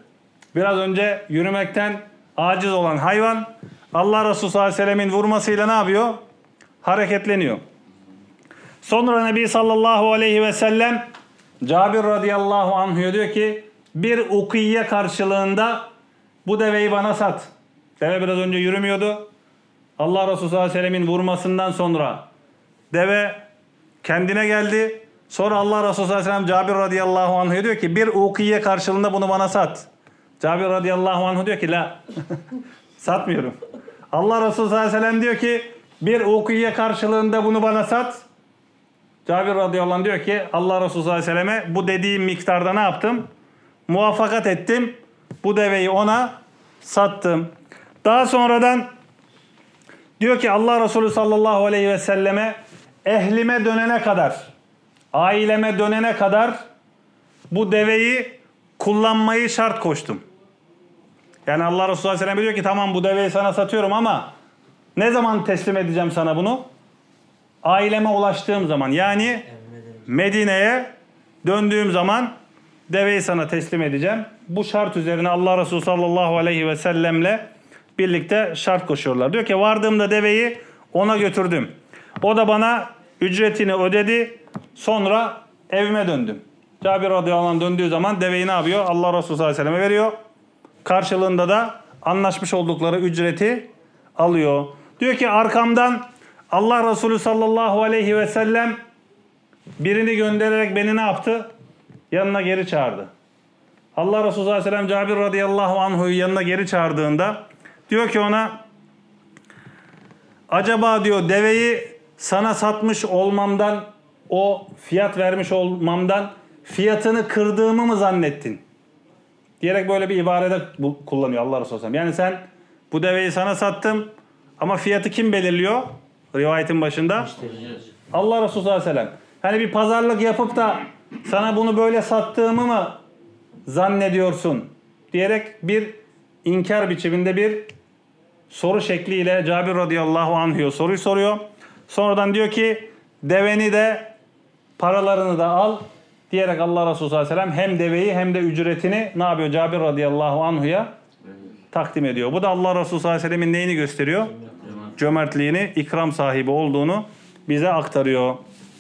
Biraz önce yürümekten aciz olan hayvan Allah Resulü sallallahu aleyhi ve sellemin vurmasıyla ne yapıyor? Hareketleniyor. Sonra Nebi sallallahu aleyhi ve sellem Cabir radıyallahu anh'a diyor ki bir ukiye karşılığında bu deveyi bana sat. Deve biraz önce yürümüyordu. Allah Resulü sallallahu aleyhi ve sellemin vurmasından sonra deve kendine geldi. Sonra Allah Resulü sallallahu aleyhi ve sellem Cabir radıyallahu anh'a diyor ki bir ukiye karşılığında bunu bana sat. Cabir radıyallahu anh diyor ki la satmıyorum. Allah Resulü sallallahu aleyhi ve sellem diyor ki bir ukiye karşılığında bunu bana sat. Cabir radıyallahu anh diyor ki Allah Resulü sallallahu aleyhi ve selleme bu dediğim miktarda ne yaptım? Muvaffakat ettim. Bu deveyi ona sattım. Daha sonradan diyor ki Allah Resulü sallallahu aleyhi ve selleme ehlime dönene kadar, aileme dönene kadar bu deveyi kullanmayı şart koştum. Yani Allah Resulü sallallahu aleyhi ve sellem diyor ki tamam bu deveyi sana satıyorum ama ne zaman teslim edeceğim sana bunu? Aileme ulaştığım zaman, yani Medine'ye döndüğüm zaman deveyi sana teslim edeceğim. Bu şart üzerine Allah Resulü sallallahu aleyhi ve sellemle birlikte şart koşuyorlar. Diyor ki vardığımda deveyi ona götürdüm. O da bana ücretini ödedi. Sonra evime döndüm. Cabir radıyallahu anh döndüğü zaman deveyi ne yapıyor? Allah Resulü sallallahu aleyhi ve selleme veriyor. Karşılığında da anlaşmış oldukları ücreti alıyor. Diyor ki arkamdan Allah Resulü sallallahu aleyhi ve sellem birini göndererek beni ne yaptı? Yanına geri çağırdı. Allah Resulü sallallahu aleyhi ve sellem Cabir radıyallahu anh'u yanına geri çağırdığında diyor ki ona acaba diyor deveyi sana satmış olmamdan, o fiyat vermiş olmamdan fiyatını kırdığımı mı zannettin? Diyerek böyle bir ibarede kullanıyor Allah Resulü sallallahu aleyhi ve sellem. Yani sen bu deveyi sana sattım ama fiyatı kim belirliyor? Rivayetin başında. Allah Resulü sallallahu aleyhi ve sellem. Hani bir pazarlık yapıp da sana bunu böyle sattığımı mı zannediyorsun? Diyerek bir inkar biçiminde bir soru şekliyle Cabir radıyallahu anh'a soruyu soruyor. Sonradan diyor ki deveni de paralarını da al diyerek Allah Resulü sallallahu aleyhi ve sellem hem deveyi hem de ücretini ne yapıyor? Cabir radıyallahu anh'a takdim ediyor. Bu da Allah Resulü sallallahu aleyhi ve sellemin neyini gösteriyor? Cömertliğini, ikram sahibi olduğunu bize aktarıyor.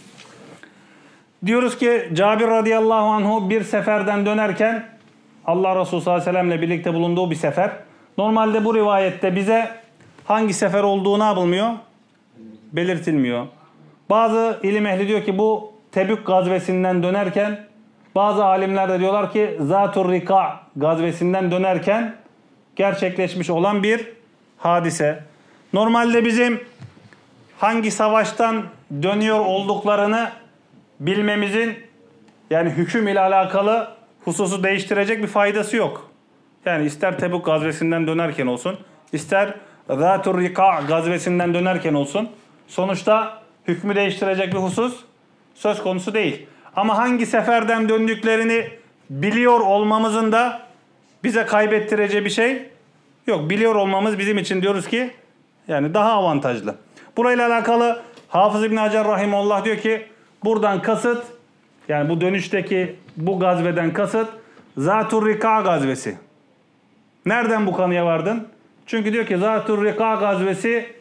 Diyoruz ki Cabir radıyallahu anh'u bir seferden dönerken Allah Resulü sallallahu aleyhi ve sellemle birlikte bulunduğu bir sefer. Normalde bu rivayette bize hangi sefer olduğu ne yapılmıyor? Belirtilmiyor. Bazı ilim ehli diyor ki bu Tebük gazvesinden dönerken, bazı alimler de diyorlar ki Zatur Rika gazvesinden dönerken gerçekleşmiş olan bir hadise. Normalde bizim hangi savaştan dönüyor olduklarını bilmemizin yani hüküm ile alakalı hususu değiştirecek bir faydası yok. Yani ister Tebük gazvesinden dönerken olsun, ister Zatur Rika gazvesinden dönerken olsun, sonuçta hükmü değiştirecek bir husus söz konusu değil. Ama hangi seferden döndüklerini biliyor olmamızın da bize kaybettireceği bir şey yok. Biliyor olmamız bizim için diyoruz ki yani daha avantajlı. Burayla alakalı Hafız İbn Hacer rahimehullah diyor ki buradan kasıt, yani bu dönüşteki bu gazveden kasıt Zatur Rika gazvesi. Nereden bu kanıya vardın? Çünkü diyor ki Zatur Rika gazvesi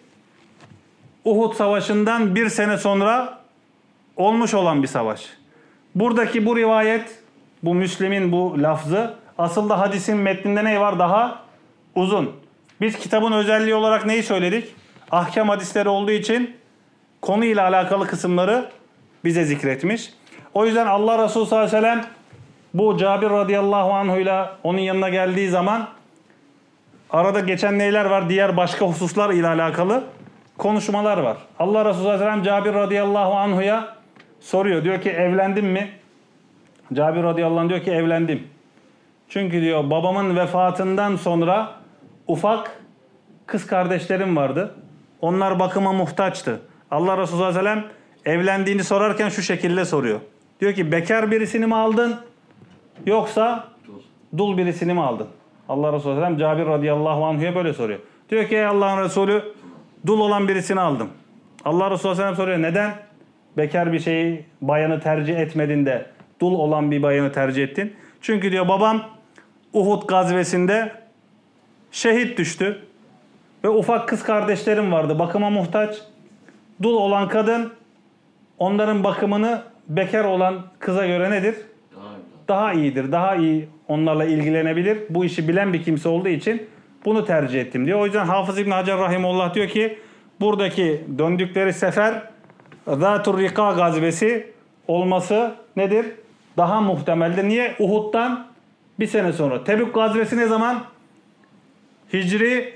Uhud Savaşı'ndan bir sene sonra olmuş olan bir savaş. Buradaki bu rivayet, bu Müslim'in bu lafzı aslında hadisin metninde ne var? Daha uzun. Biz kitabın özelliği olarak neyi söyledik? Ahkam hadisleri olduğu için konuyla alakalı kısımları bize zikretmiş. O yüzden Allah Resulü sallallahu aleyhi ve sellem bu Cabir radıyallahu anh'uyla onun yanına geldiği zaman arada geçen neyler var? Diğer başka hususlar ile alakalı konuşmalar var. Allah Resulü sallallahu aleyhi ve sellem Cabir radıyallahu anh'a soruyor. Diyor ki evlendin mi? Cabir radıyallahu anh diyor ki evlendim. Çünkü diyor babamın vefatından sonra ufak kız kardeşlerim vardı. Onlar bakıma muhtaçtı. Allah Resulü sallallahu aleyhi ve sellem evlendiğini sorarken şu şekilde soruyor. Diyor ki bekar birisini mi aldın yoksa dul birisini mi aldın? Allah Resulü sallallahu aleyhi ve sellem Cabir radıyallahu anh'a böyle soruyor. Diyor ki ey Allah'ın Resulü dul olan birisini aldım. Allah Resulü sallallahu aleyhi ve sellem soruyor neden bekar bir şeyi bayanı tercih etmedin de dul olan bir bayanı tercih ettin? Çünkü diyor babam Uhud gazvesinde şehit düştü. Ve ufak kız kardeşlerim vardı, bakıma muhtaç. Dul olan kadın onların bakımını bekar olan kıza göre nedir? Daha iyidir, daha iyi onlarla ilgilenebilir. Bu işi bilen bir kimse olduğu için bunu tercih ettim diyor. O yüzden Hafız İbn Hacer Rahimullah diyor ki buradaki döndükleri sefer Zatur Rika gazvesi olması nedir? Daha muhtemeldir. Niye? Uhud'dan bir sene sonra. Tebük gazvesi ne zaman? Hicri,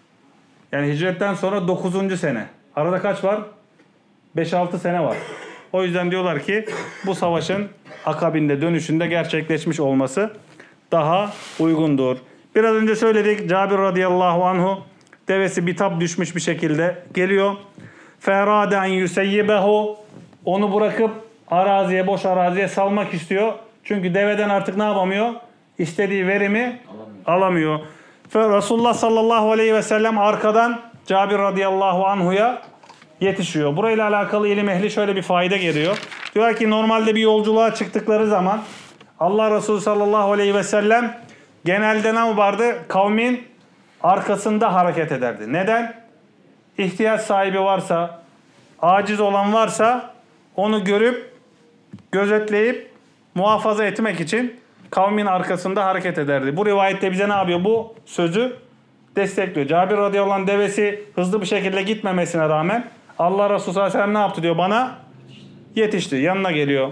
yani hicretten sonra dokuzuncu sene. Arada kaç var? beş altı sene var. O yüzden diyorlar ki bu savaşın akabinde, dönüşünde gerçekleşmiş olması daha uygundur. Biraz önce söyledik, Cabir radıyallahu anhu devesi bitap düşmüş bir şekilde geliyor. Ferade en yuseyyibehu, onu bırakıp araziye, boş araziye salmak istiyor. Çünkü deveden artık ne yapamıyor? İstediği verimi alamıyor. alamıyor. Resulullah sallallahu aleyhi ve sellem arkadan Cabir radıyallahu anhu'ya yetişiyor. Burayla alakalı ilim ehli şöyle bir fayda geliyor. Diyor ki normalde bir yolculuğa çıktıkları zaman Allah Resulü sallallahu aleyhi ve sellem genelde ne yapardı? Kavmin arkasında hareket ederdi. Neden? İhtiyaç sahibi varsa, aciz olan varsa onu görüp, gözetleyip, muhafaza etmek için kavmin arkasında hareket ederdi. Bu rivayette bize ne yapıyor? Bu sözü destekliyor. Cabir radıyallahu anh devesi hızlı bir şekilde gitmemesine rağmen Allah Resulü sallallahu aleyhi ve sellem ne yaptı diyor? Bana yetişti. Yanına geliyor.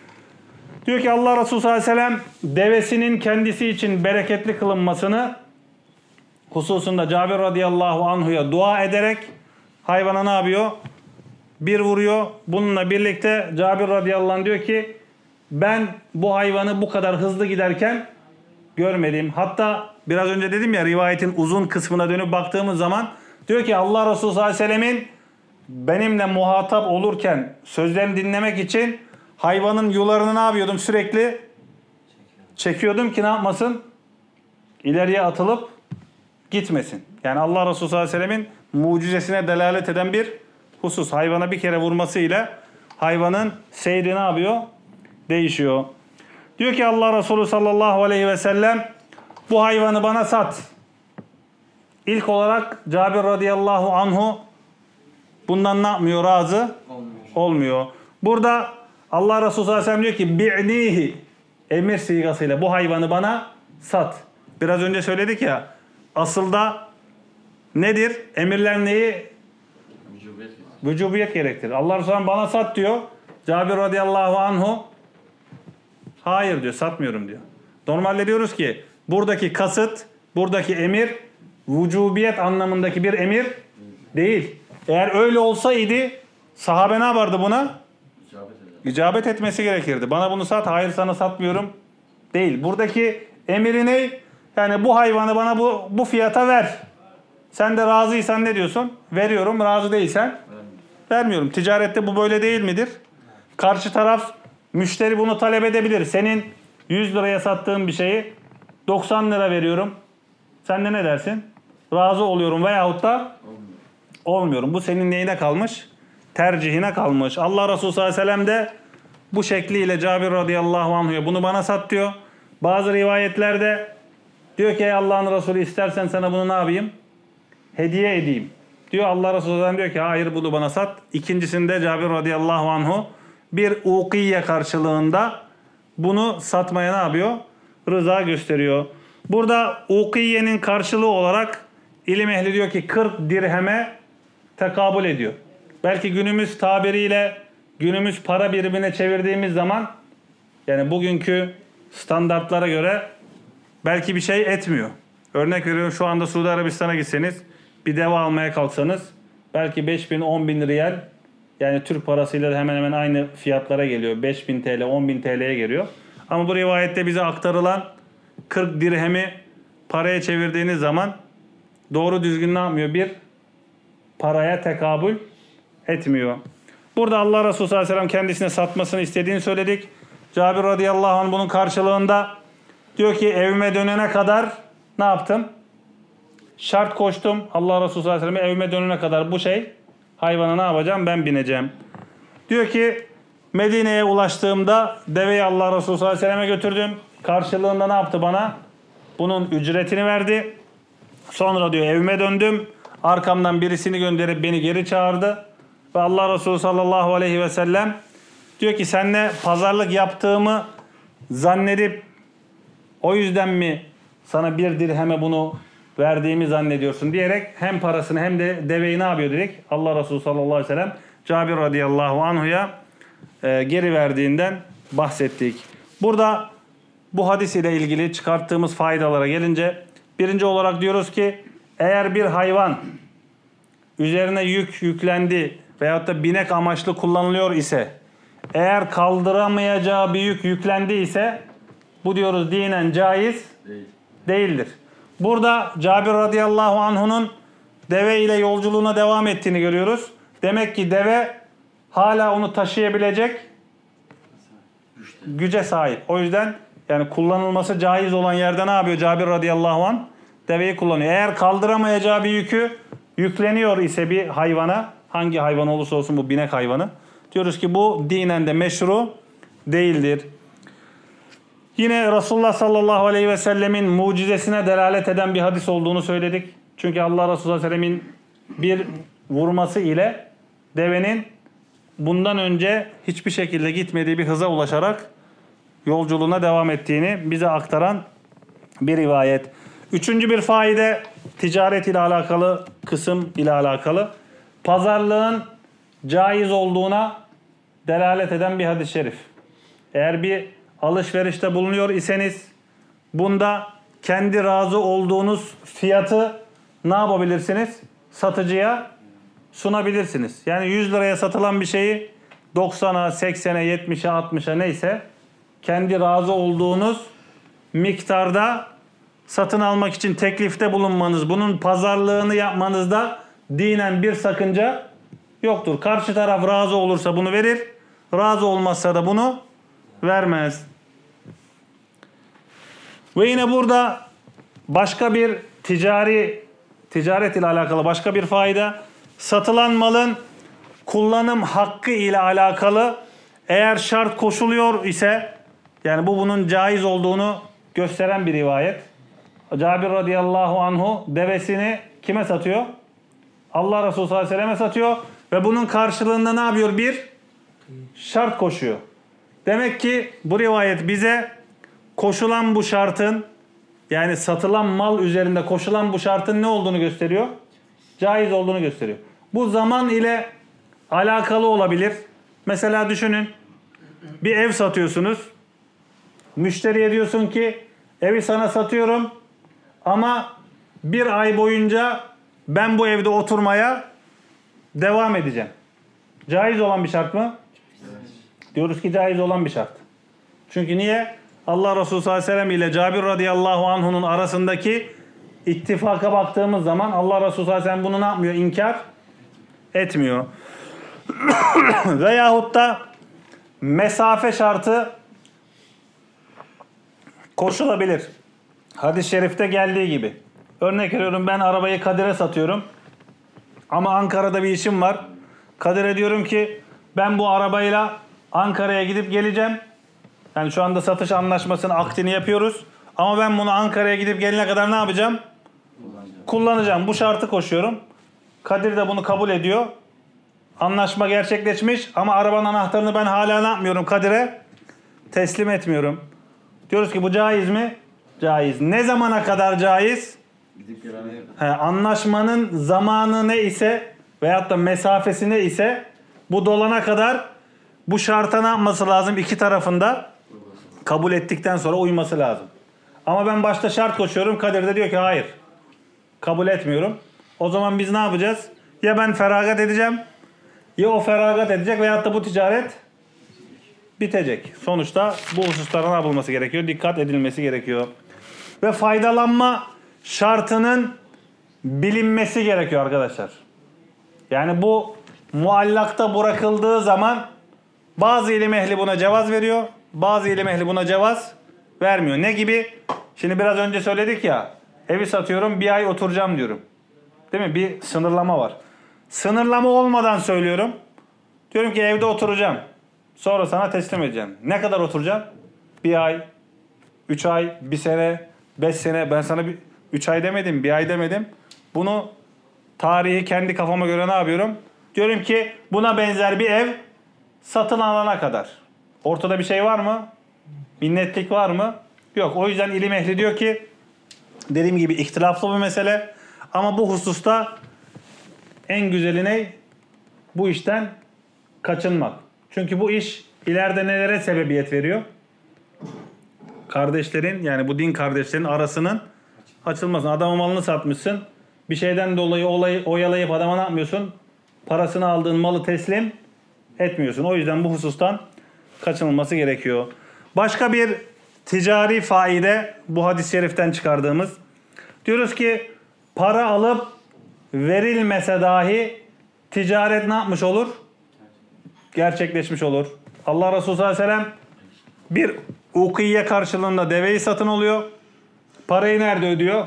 Diyor ki Allah Resulü sallallahu aleyhi ve sellem devesinin kendisi için bereketli kılınmasını hususunda Cabir radıyallahu anhu'ya dua ederek hayvana ne yapıyor? Bir vuruyor. Bununla birlikte Cabir radıyallahu anh diyor ki ben bu hayvanı bu kadar hızlı giderken görmedim. Hatta biraz önce dedim ya, rivayetin uzun kısmına dönüp baktığımız zaman diyor ki Allah Resulü sallallahu aleyhi ve sellemin benimle muhatap olurken sözlerini dinlemek için hayvanın yularını ne yapıyordum? Sürekli çekiyordum ki ne yapmasın? İleriye atılıp gitmesin. Yani Allah Resulü sallallahu aleyhi ve sellemin mucizesine delalet eden bir husus. Hayvana bir kere vurmasıyla hayvanın seyri ne yapıyor? Değişiyor. Diyor ki Allah Resulü sallallahu aleyhi ve sellem bu hayvanı bana sat. İlk olarak Cabir radıyallahu anhu bundan ne yapmıyor? Razı olmuyor. olmuyor. Burada Allah Resulü sallallahu aleyhi ve sellem diyor ki bi'nihi, emir sigasıyla bu hayvanı bana sat. Biraz önce söyledik ya, asılda nedir? Emirler neyi? Vücubiyet, Vücubiyet gerektirir. Allah Resulü sallallahu aleyhi ve sellem bana sat diyor. Cabir radıyallahu anhu hayır diyor, satmıyorum diyor. Normalde diyoruz ki buradaki kasıt, buradaki emir vücubiyet anlamındaki bir emir değil. Eğer öyle olsaydı sahabe ne yapardı buna? İcabet, İcabet etmesi gerekirdi. Bana bunu sat, hayır sana satmıyorum değil. Buradaki emiri ne? Yani bu hayvanı bana bu, bu fiyata ver. Sen de razıysan ne diyorsun? Veriyorum. Razı değilsen vermiyorum. vermiyorum. Ticarette bu böyle değil midir? Karşı taraf, müşteri bunu talep edebilir. Senin yüz liraya sattığın bir şeyi doksan lira veriyorum. Sen de ne dersin? Razı oluyorum veyahut da olmuyor. olmuyorum. Bu senin neyine kalmış? Tercihine kalmış. Allah Resulü sallallahu aleyhi ve sellem de bu şekliyle Cabir radıyallahu anhu'ya bunu bana sat diyor. Bazı rivayetlerde diyor ki ey Allah'ın Resulü istersen sana bunu ne yapayım? Hediye edeyim. Diyor Allah Resulü sallallahu aleyhi ve sellem diyor ki hayır bunu bana sat. İkincisinde Cabir radıyallahu anhu bir ukiye karşılığında bunu satmaya ne yapıyor? Rıza gösteriyor. Burada ukiyenin karşılığı olarak ilim ehli diyor ki kırk dirheme tekabül ediyor. Belki günümüz tabiriyle günümüz para birimine çevirdiğimiz zaman yani bugünkü standartlara göre belki bir şey etmiyor. Örnek veriyorum, şu anda Suudi Arabistan'a gitseniz bir deve almaya kalksanız belki beş bin on bin riyal, yani Türk parasıyla da hemen hemen aynı fiyatlara geliyor. beş bin TL, on bin TL'ye geliyor. Ama bu rivayette bize aktarılan kırk dirhemi paraya çevirdiğiniz zaman doğru düzgün ne yapmıyor? Bir paraya tekabül etmiyor. Burada Allah Resulü sallallahu aleyhi ve sellem kendisine satmasını istediğini söyledik. Cabir radıyallahu anh bunun karşılığında diyor ki evime dönene kadar ne yaptım? Şart koştum. Allah Resulü sallallahu aleyhi ve sellem evime dönene kadar bu şey hayvana ne yapacağım? Ben bineceğim. Diyor ki Medine'ye ulaştığımda deveyi Allah Resulü sallallahu aleyhi ve sellem'e götürdüm. Karşılığında ne yaptı bana? bunun ücretini verdi. Sonra diyor evime döndüm. Arkamdan birisini gönderip beni geri çağırdı. Ve Allah Resulü sallallahu aleyhi ve sellem diyor ki seninle pazarlık yaptığımı zannedip o yüzden mi sana bir dirheme bunu verdiğimi zannediyorsun diyerek hem parasını hem de deveyi ne yapıyor dedik. Allah Resulü sallallahu aleyhi ve sellem Cabir radıyallahu anhu'ya e, geri verdiğinden bahsettik. Burada bu hadis ile ilgili çıkarttığımız faydalara gelince birinci olarak diyoruz ki eğer bir hayvan üzerine yük yüklendi veyahut da binek amaçlı kullanılıyor ise eğer kaldıramayacağı bir yük yüklendi ise bu diyoruz dinen caiz Değil. değildir. Burada Cabir radıyallahu anhu'nun deve ile yolculuğuna devam ettiğini görüyoruz. Demek ki deve hala onu taşıyabilecek Güçte. güce sahip. O yüzden yani kullanılması caiz olan yerde ne yapıyor Cabir radıyallahu anh? Deveyi kullanıyor. Eğer kaldıramayacağı bir yükü yükleniyor ise bir hayvana, hangi hayvan olursa olsun bu binek hayvanı, diyoruz ki bu dinen de meşru değildir. Yine Resulullah sallallahu aleyhi ve sellemin mucizesine delalet eden bir hadis olduğunu söyledik. Çünkü Allah Resulü sallallahu aleyhi ve sellemin bir vurması ile devenin bundan önce hiçbir şekilde gitmediği bir hıza ulaşarak yolculuğuna devam ettiğini bize aktaran bir rivayet. Üçüncü bir faide ticaret ile alakalı kısım ile alakalı. Pazarlığın caiz olduğuna delalet eden bir hadis-i şerif. Eğer bir alışverişte bulunuyor iseniz bunda kendi razı olduğunuz fiyatı ne yapabilirsiniz? Satıcıya sunabilirsiniz. Yani yüz liraya satılan bir şeyi doksana, seksene, yetmişe, altmışa neyse kendi razı olduğunuz miktarda satın almak için teklifte bulunmanız, bunun pazarlığını yapmanızda dinen bir sakınca yoktur. Karşı taraf razı olursa bunu verir, razı olmazsa da bunu vermez. Ve yine burada başka bir ticari ticaret ile alakalı başka bir fayda, satılan malın kullanım hakkı ile alakalı eğer şart koşuluyor ise yani bu bunun caiz olduğunu gösteren bir rivayet. Cabir radıyallahu anhu devesini kime satıyor? Allah Resulü sallallahu aleyhi ve selleme satıyor ve bunun karşılığında ne yapıyor? Bir şart koşuyor. Demek ki bu rivayet bize koşulan bu şartın, yani satılan mal üzerinde koşulan bu şartın ne olduğunu gösteriyor? Caiz olduğunu gösteriyor. Bu zaman ile alakalı olabilir. Mesela düşünün, bir ev satıyorsunuz. Müşteriye diyorsun ki evi sana satıyorum ama bir ay boyunca ben bu evde oturmaya devam edeceğim. Caiz olan bir şart mı? Diyoruz ki caiz olan bir şart. Çünkü niye? Allah Resulü sallallahu aleyhi ve sellem ile Cabir radıyallahu anhu'nun arasındaki ittifaka baktığımız zaman Allah Resulü sallallahu aleyhi ve sellem bunu ne yapmıyor? İnkar etmiyor. Veyahut da mesafe şartı koşulabilir. Hadis-i şerifte geldiği gibi. Örnek veriyorum, ben arabayı Kadir'e satıyorum. Ama Ankara'da bir işim var. Kadir'e diyorum ki ben bu arabayla Ankara'ya gidip geleceğim. Yani şu anda satış anlaşmasının akdini yapıyoruz. Ama ben bunu Ankara'ya gidip gelene kadar ne yapacağım? Kullanacağım. Kullanacağım. Bu şartı koşuyorum. Kadir de bunu kabul ediyor. Anlaşma gerçekleşmiş ama arabanın anahtarını ben hala ne yapmıyorum? Kadir'e teslim etmiyorum. Diyoruz ki bu caiz mi? Caiz. Ne zamana kadar caiz? He, anlaşmanın zamanı ne ise veyahut da mesafesi ne ise bu dolana kadar bu şarta ne yapması lazım? İki tarafında kabul ettikten sonra uyması lazım. Ama ben başta şart koşuyorum. Kadir de diyor ki hayır. Kabul etmiyorum. O zaman biz ne yapacağız? Ya ben feragat edeceğim, ya o feragat edecek veyahut da bu ticaret bitecek. Sonuçta bu hususlara ne yapılması gerekiyor? Dikkat edilmesi gerekiyor. Ve faydalanma şartının bilinmesi gerekiyor arkadaşlar. Yani bu muallakta bırakıldığı zaman bazı ilim ehli buna cevaz veriyor, bazı ilim ehli buna cevaz vermiyor. Ne gibi? Şimdi biraz önce söyledik ya, evi satıyorum, bir ay oturacağım diyorum. Değil mi? Bir sınırlama var. Sınırlama olmadan söylüyorum. Diyorum ki evde oturacağım. Sonra sana teslim edeceğim. Ne kadar oturacağım? Bir ay, üç ay, bir sene, beş sene, ben sana bir üç ay demedim, bir ay demedim. Bunu tarihi kendi kafama göre ne yapıyorum? Diyorum ki buna benzer bir ev satın alana kadar. Ortada bir şey var mı? Bir netlik var mı? Yok. O yüzden ilim ehli diyor ki, dediğim gibi ihtilaflı bir mesele. Ama bu hususta en güzeli ne? Bu işten kaçınmak. Çünkü bu iş ileride nelere sebebiyet veriyor? Kardeşlerin, yani bu din kardeşlerin arasının açılmasın. Adamın malını satmışsın. Bir şeyden dolayı olayı oyalayıp adama ne yapmıyorsun? Parasını aldığın malı teslim etmiyorsun. O yüzden bu husustan kaçınılması gerekiyor. Başka bir ticari faide bu hadis-i şeriften çıkardığımız. Diyoruz ki para alıp verilmese dahi ticaret ne yapmış olur? Gerçekleşmiş olur. Allah Resulü sallallahu aleyhi ve sellem bir ukiye karşılığında deveyi satın alıyor. Parayı nerede ödüyor?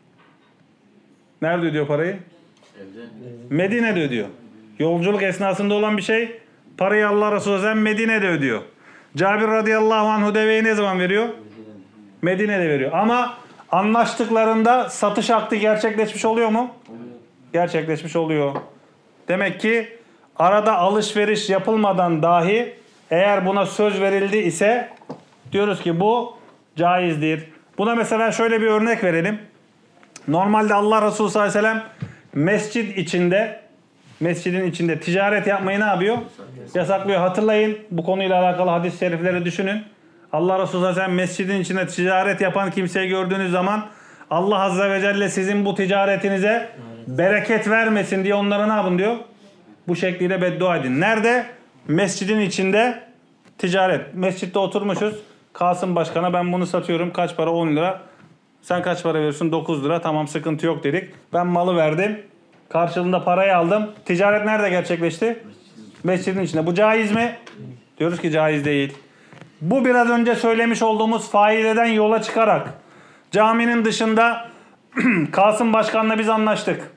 Nerede ödüyor parayı? Evde. Medine'de ödüyor. Yolculuk esnasında olan bir şey. Parayı Allah Resulü sallallahu aleyhi ve sellem Medine'de ödüyor. Cabir radıyallahu anhu deveyi ne zaman veriyor? Medine'de veriyor. Ama anlaştıklarında satış akdi gerçekleşmiş oluyor mu? Gerçekleşmiş oluyor. Demek ki arada alışveriş yapılmadan dahi eğer buna söz verildi ise diyoruz ki bu caizdir. Buna mesela şöyle bir örnek verelim. Normalde Allah Resulü sallallahu aleyhi ve sellem mescid içinde, mescidin içinde ticaret yapmayı ne yapıyor? Yasaklıyor. Hatırlayın, bu konuyla alakalı hadis-i şerifleri düşünün. Allah Resulü sallallahu aleyhi ve sellem mescidin içinde ticaret yapan kimseyi gördüğünüz zaman Allah Azze ve Celle sizin bu ticaretinize bereket vermesin diye onlara ne yapın diyor? Bu şekliyle beddua edin. Nerede? Mescidin içinde ticaret. Mescitte oturmuşuz. Kasım Başkan'a ben bunu satıyorum. Kaç para? on lira. Sen kaç para veriyorsun? dokuz lira. Tamam, sıkıntı yok dedik. Ben malı verdim. Karşılığında parayı aldım. Ticaret nerede gerçekleşti? Mescidin içinde. Bu caiz mi? Diyoruz ki caiz değil. Bu biraz önce söylemiş olduğumuz faideden yola çıkarak caminin dışında Kasım Başkan'la biz anlaştık.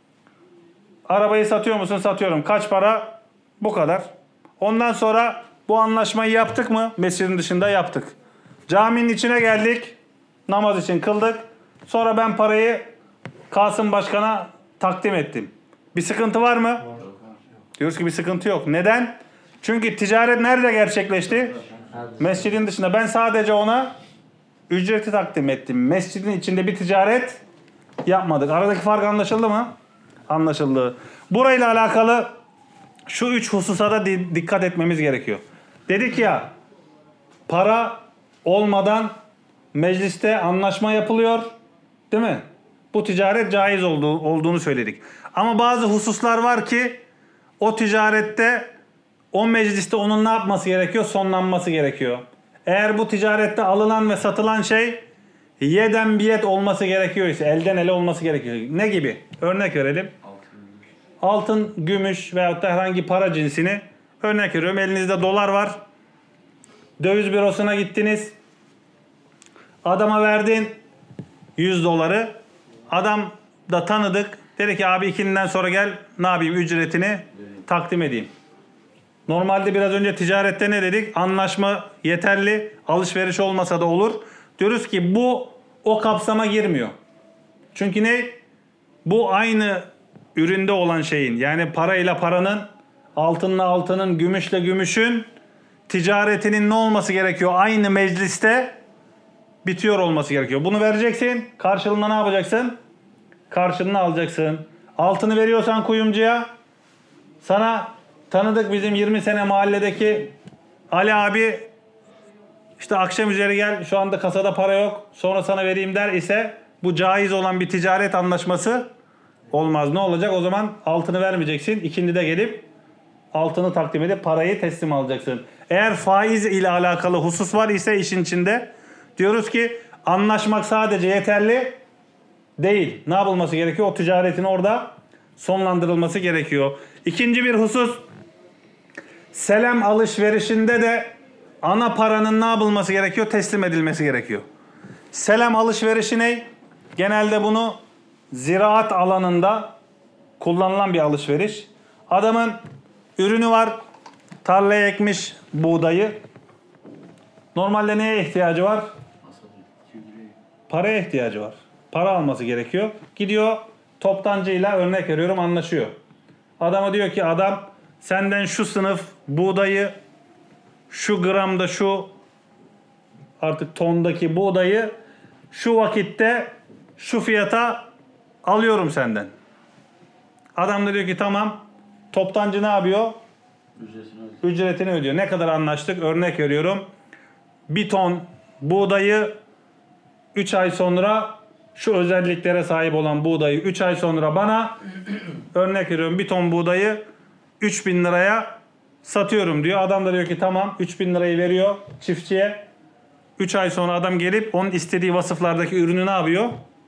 Arabayı satıyor musun? Satıyorum. Kaç para? Bu kadar. Ondan sonra bu anlaşmayı yaptık mı? Mescidin dışında yaptık. Caminin içine geldik. Namaz için kıldık. Sonra ben parayı Kasım Başkan'a takdim ettim. Bir sıkıntı var mı? Diyoruz ki bir sıkıntı yok. Neden? Çünkü ticaret nerede gerçekleşti? Mescidin dışında. Ben sadece ona ücreti takdim ettim. Mescidin içinde bir ticaret yapmadık. Aradaki fark anlaşıldı mı? Anlaşıldı. Burayla alakalı şu üç hususa da dikkat etmemiz gerekiyor. Dedik ya, para olmadan mecliste anlaşma yapılıyor. Değil mi? Bu ticaret caiz olduğu, olduğunu söyledik. Ama bazı hususlar var ki o ticarette, o mecliste onun ne yapması gerekiyor? Sonlanması gerekiyor. Eğer bu ticarette alınan ve satılan şey yeden biyet olması gerekiyor ise, elden ele olması gerekiyor. Ne gibi? Örnek verelim. Altın, gümüş veyahut da herhangi para cinsini örnek veriyorum. Elinizde dolar var. Döviz bürosuna gittiniz. Adama verdin yüz doları. Adam da tanıdık. Dedi ki abi ikinden sonra gel, ne yapayım, ücretini takdim edeyim. Normalde biraz önce ticarette ne dedik? Anlaşma yeterli. Alışveriş olmasa da olur. Diyoruz ki bu o kapsama girmiyor. Çünkü ne? Bu aynı üründe olan şeyin, yani parayla paranın, altınla altının, gümüşle gümüşün ticaretinin ne olması gerekiyor? Aynı mecliste bitiyor olması gerekiyor. Bunu vereceksin. Karşılığında ne yapacaksın? Karşılığını alacaksın. Altını veriyorsan kuyumcuya, sana tanıdık bizim yirmi sene mahalledeki Ali abi işte akşam üzeri gel, şu anda kasada para yok, sonra sana vereyim der ise bu caiz olan bir ticaret anlaşması olmaz. Ne olacak? O zaman altını vermeyeceksin. İkindi de gelip altını takdim edip parayı teslim alacaksın. Eğer faiz ile alakalı husus var ise işin içinde, diyoruz ki anlaşmak sadece yeterli değil. Ne yapılması gerekiyor? O ticaretin orada sonlandırılması gerekiyor. İkinci bir husus, selam alışverişinde de ana paranın ne yapılması gerekiyor? Teslim edilmesi gerekiyor. Selam alışverişi ne? Genelde bunu ziraat alanında kullanılan bir alışveriş. Adamın ürünü var, tarlaya ekmiş buğdayı. Normalde neye ihtiyacı var? Paraya ihtiyacı var. Para alması gerekiyor. Gidiyor toptancıyla, örnek veriyorum, anlaşıyor. Adama diyor ki adam senden şu sınıf buğdayı, şu gramda, şu artık tondaki buğdayı şu vakitte şu fiyata alıyorum senden. Adam da diyor ki tamam. Toptancı ne yapıyor? Ücretini Ücretini ödüyor. Ne kadar anlaştık? Örnek veriyorum. Bir ton buğdayı üç ay sonra, şu özelliklere sahip olan buğdayı üç ay sonra bana, örnek veriyorum, bir ton buğdayı üç bin liraya satıyorum diyor. Adam da diyor ki tamam, üç bin lirayı veriyor çiftçiye. üç ay sonra adam gelip onun istediği vasıflardaki ürünü ne yapıyor?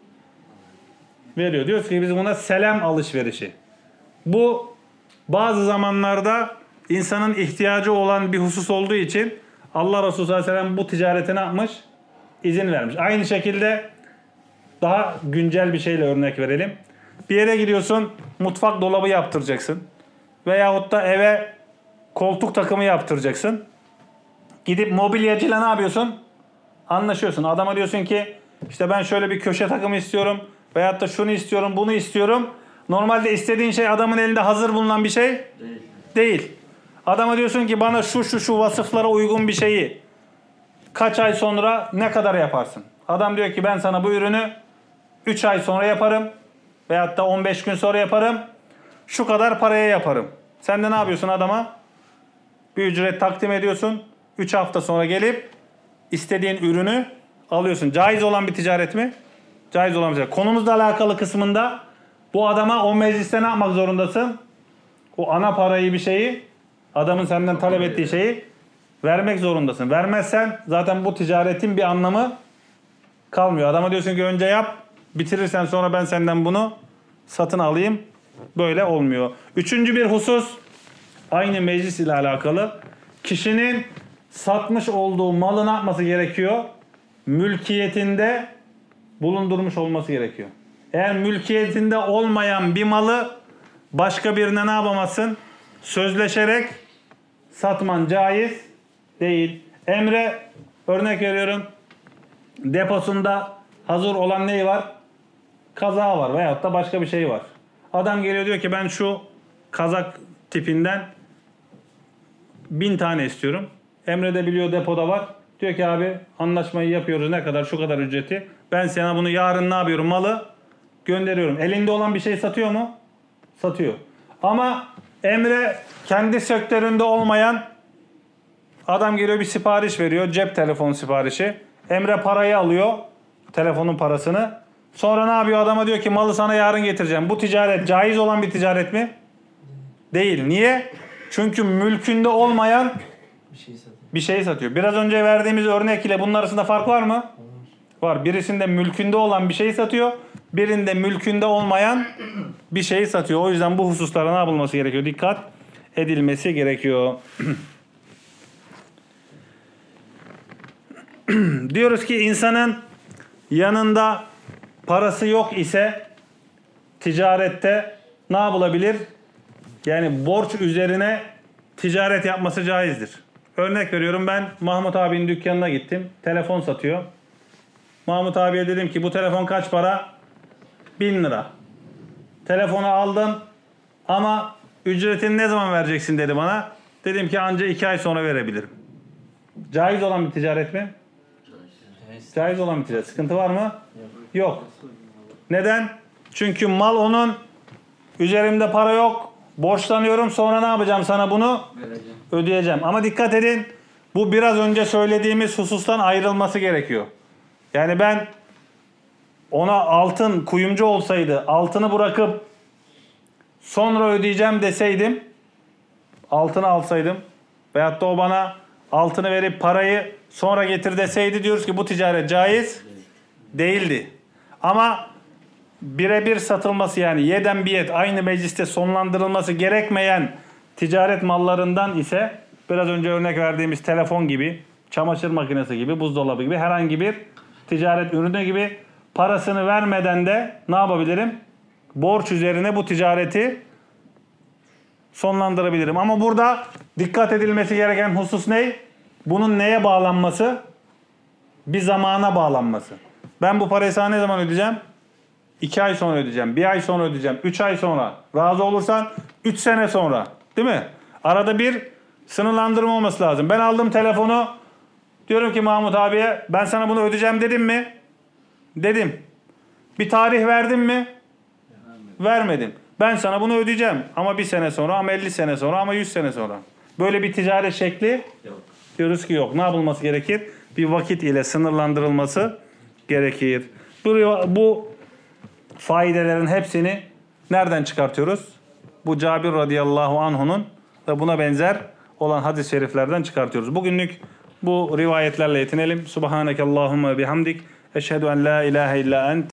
Veriyor. Diyoruz ki biz buna selam alışverişi. Bu bazı zamanlarda insanın ihtiyacı olan bir husus olduğu için Allah Resulü sallallahu aleyhi ve sellem bu ticarete ne yapmış? İzin vermiş. Aynı şekilde daha güncel bir şeyle örnek verelim. Bir yere gidiyorsun, mutfak dolabı yaptıracaksın. Veyahut da eve koltuk takımı yaptıracaksın. Gidip mobilyacıyla ne yapıyorsun? Anlaşıyorsun. Adama diyorsun ki işte ben şöyle bir köşe takımı istiyorum. Veyahut da şunu istiyorum, bunu istiyorum. Normalde istediğin şey adamın elinde hazır bulunan bir şey değil. değil. Adama diyorsun ki bana şu şu şu vasıflara uygun bir şeyi kaç ay sonra ne kadar yaparsın? Adam diyor ki ben sana bu ürünü üç ay sonra yaparım. Veyahut da on beş gün sonra yaparım. Şu kadar paraya yaparım. Sen de ne yapıyorsun adama? Bir ücret takdim ediyorsun. üç hafta sonra gelip istediğin ürünü alıyorsun. Caiz olan bir ticaret mi? Caiz olan bir ticaret. Konumuzla alakalı kısmında bu adama o mecliste ne yapmak zorundasın? O ana parayı, bir şeyi, adamın senden talep ettiği şeyi vermek zorundasın. Vermezsen zaten bu ticaretin bir anlamı kalmıyor. Adama diyorsun ki önce yap, bitirirsen sonra ben senden bunu satın alayım. Böyle olmuyor. Üçüncü bir husus, aynı meclis ile alakalı. Kişinin satmış olduğu malı ne yapması gerekiyor? Mülkiyetinde bulundurmuş olması gerekiyor. Eğer mülkiyetinde olmayan bir malı başka birine ne yapamazsın? Sözleşerek satman caiz değil. Emre, örnek veriyorum, deposunda hazır olan neyi var? Kazağı var veyahut da başka bir şey var. Adam geliyor diyor ki ben şu kazak tipinden bin tane istiyorum. Emre de biliyor depoda var. Diyor ki abi anlaşmayı yapıyoruz, ne kadar, şu kadar ücreti. Ben sana bunu yarın ne yapıyorum, malı gönderiyorum. Elinde olan bir şey satıyor mu? Satıyor. Ama Emre kendi sektöründe olmayan, adam geliyor bir sipariş veriyor, cep telefonu siparişi. Emre parayı alıyor, telefonun parasını. Sonra ne yapıyor? Adama diyor ki malı sana yarın getireceğim. Bu ticaret caiz olan bir ticaret mi? Değil. Niye? Çünkü mülkünde olmayan Bir şey satıyor. bir şey satıyor. Biraz önce verdiğimiz örnek ile bunun arasında fark var mı? Var. Birisinde mülkünde olan bir şey satıyor. Birinde mülkünde olmayan bir şey satıyor. O yüzden bu hususlara ne yapılması gerekiyor? Dikkat edilmesi gerekiyor. Diyoruz ki insanın yanında parası yok ise ticarette ne yapılabilir? Yani borç üzerine ticaret yapması caizdir. Örnek veriyorum, ben Mahmut abinin dükkanına gittim. Telefon satıyor. Mahmut abiye dedim ki bu telefon kaç para? Bin lira. Telefonu aldım ama ücretini ne zaman vereceksin dedi bana. Dedim ki anca iki ay sonra verebilirim. Caiz olan bir ticaret mi? Caiz olan bir ticaret. Sıkıntı var mı? Yok. Neden? Çünkü mal onun, üzerimde para yok, borçlanıyorum, sonra ne yapacağım, sana bunu Vereceğim. ödeyeceğim. Ama dikkat edin, bu biraz önce söylediğimiz husustan ayrılması gerekiyor. Yani ben ona altın kuyumcu olsaydı, altını bırakıp sonra ödeyeceğim deseydim, altını alsaydım veyahut da o bana altını verip parayı sonra getir deseydi, diyoruz ki bu ticaret caiz değildi. Ama birebir satılması, yani yeden biyet, aynı mecliste sonlandırılması gerekmeyen ticaret mallarından ise biraz önce örnek verdiğimiz telefon gibi, çamaşır makinesi gibi, buzdolabı gibi herhangi bir ticaret ürünü gibi parasını vermeden de ne yapabilirim? Borç üzerine bu ticareti sonlandırabilirim. Ama burada dikkat edilmesi gereken husus ne? Bunun neye bağlanması? Bir zamana bağlanması. Ben bu parayı sana ne zaman ödeyeceğim? iki ay sonra ödeyeceğim. bir ay sonra ödeyeceğim. üç ay sonra. Razı olursan üç sene sonra. Değil mi? Arada bir sınırlandırma olması lazım. Ben aldım telefonu. Diyorum ki Mahmut abiye ben sana bunu ödeyeceğim dedim mi? Dedim. Bir tarih verdim mi? Vermedim. Ben sana bunu ödeyeceğim. Ama bir sene sonra, ama elli sene sonra, ama yüz sene sonra. Böyle bir ticaret şekli Yok. diyoruz ki yok. Ne yapılması gerekir? Bir vakit ile sınırlandırılması gerekir. Bu, bu faidelerin hepsini nereden çıkartıyoruz? Bu Cabir radıyallahu anhu'nun ve buna benzer olan hadis-i şeriflerden çıkartıyoruz. Bugünlük bu rivayetlerle yetinelim. Subhaneke Allahumma bihamdik. Eşhedü en la ilahe illa ent.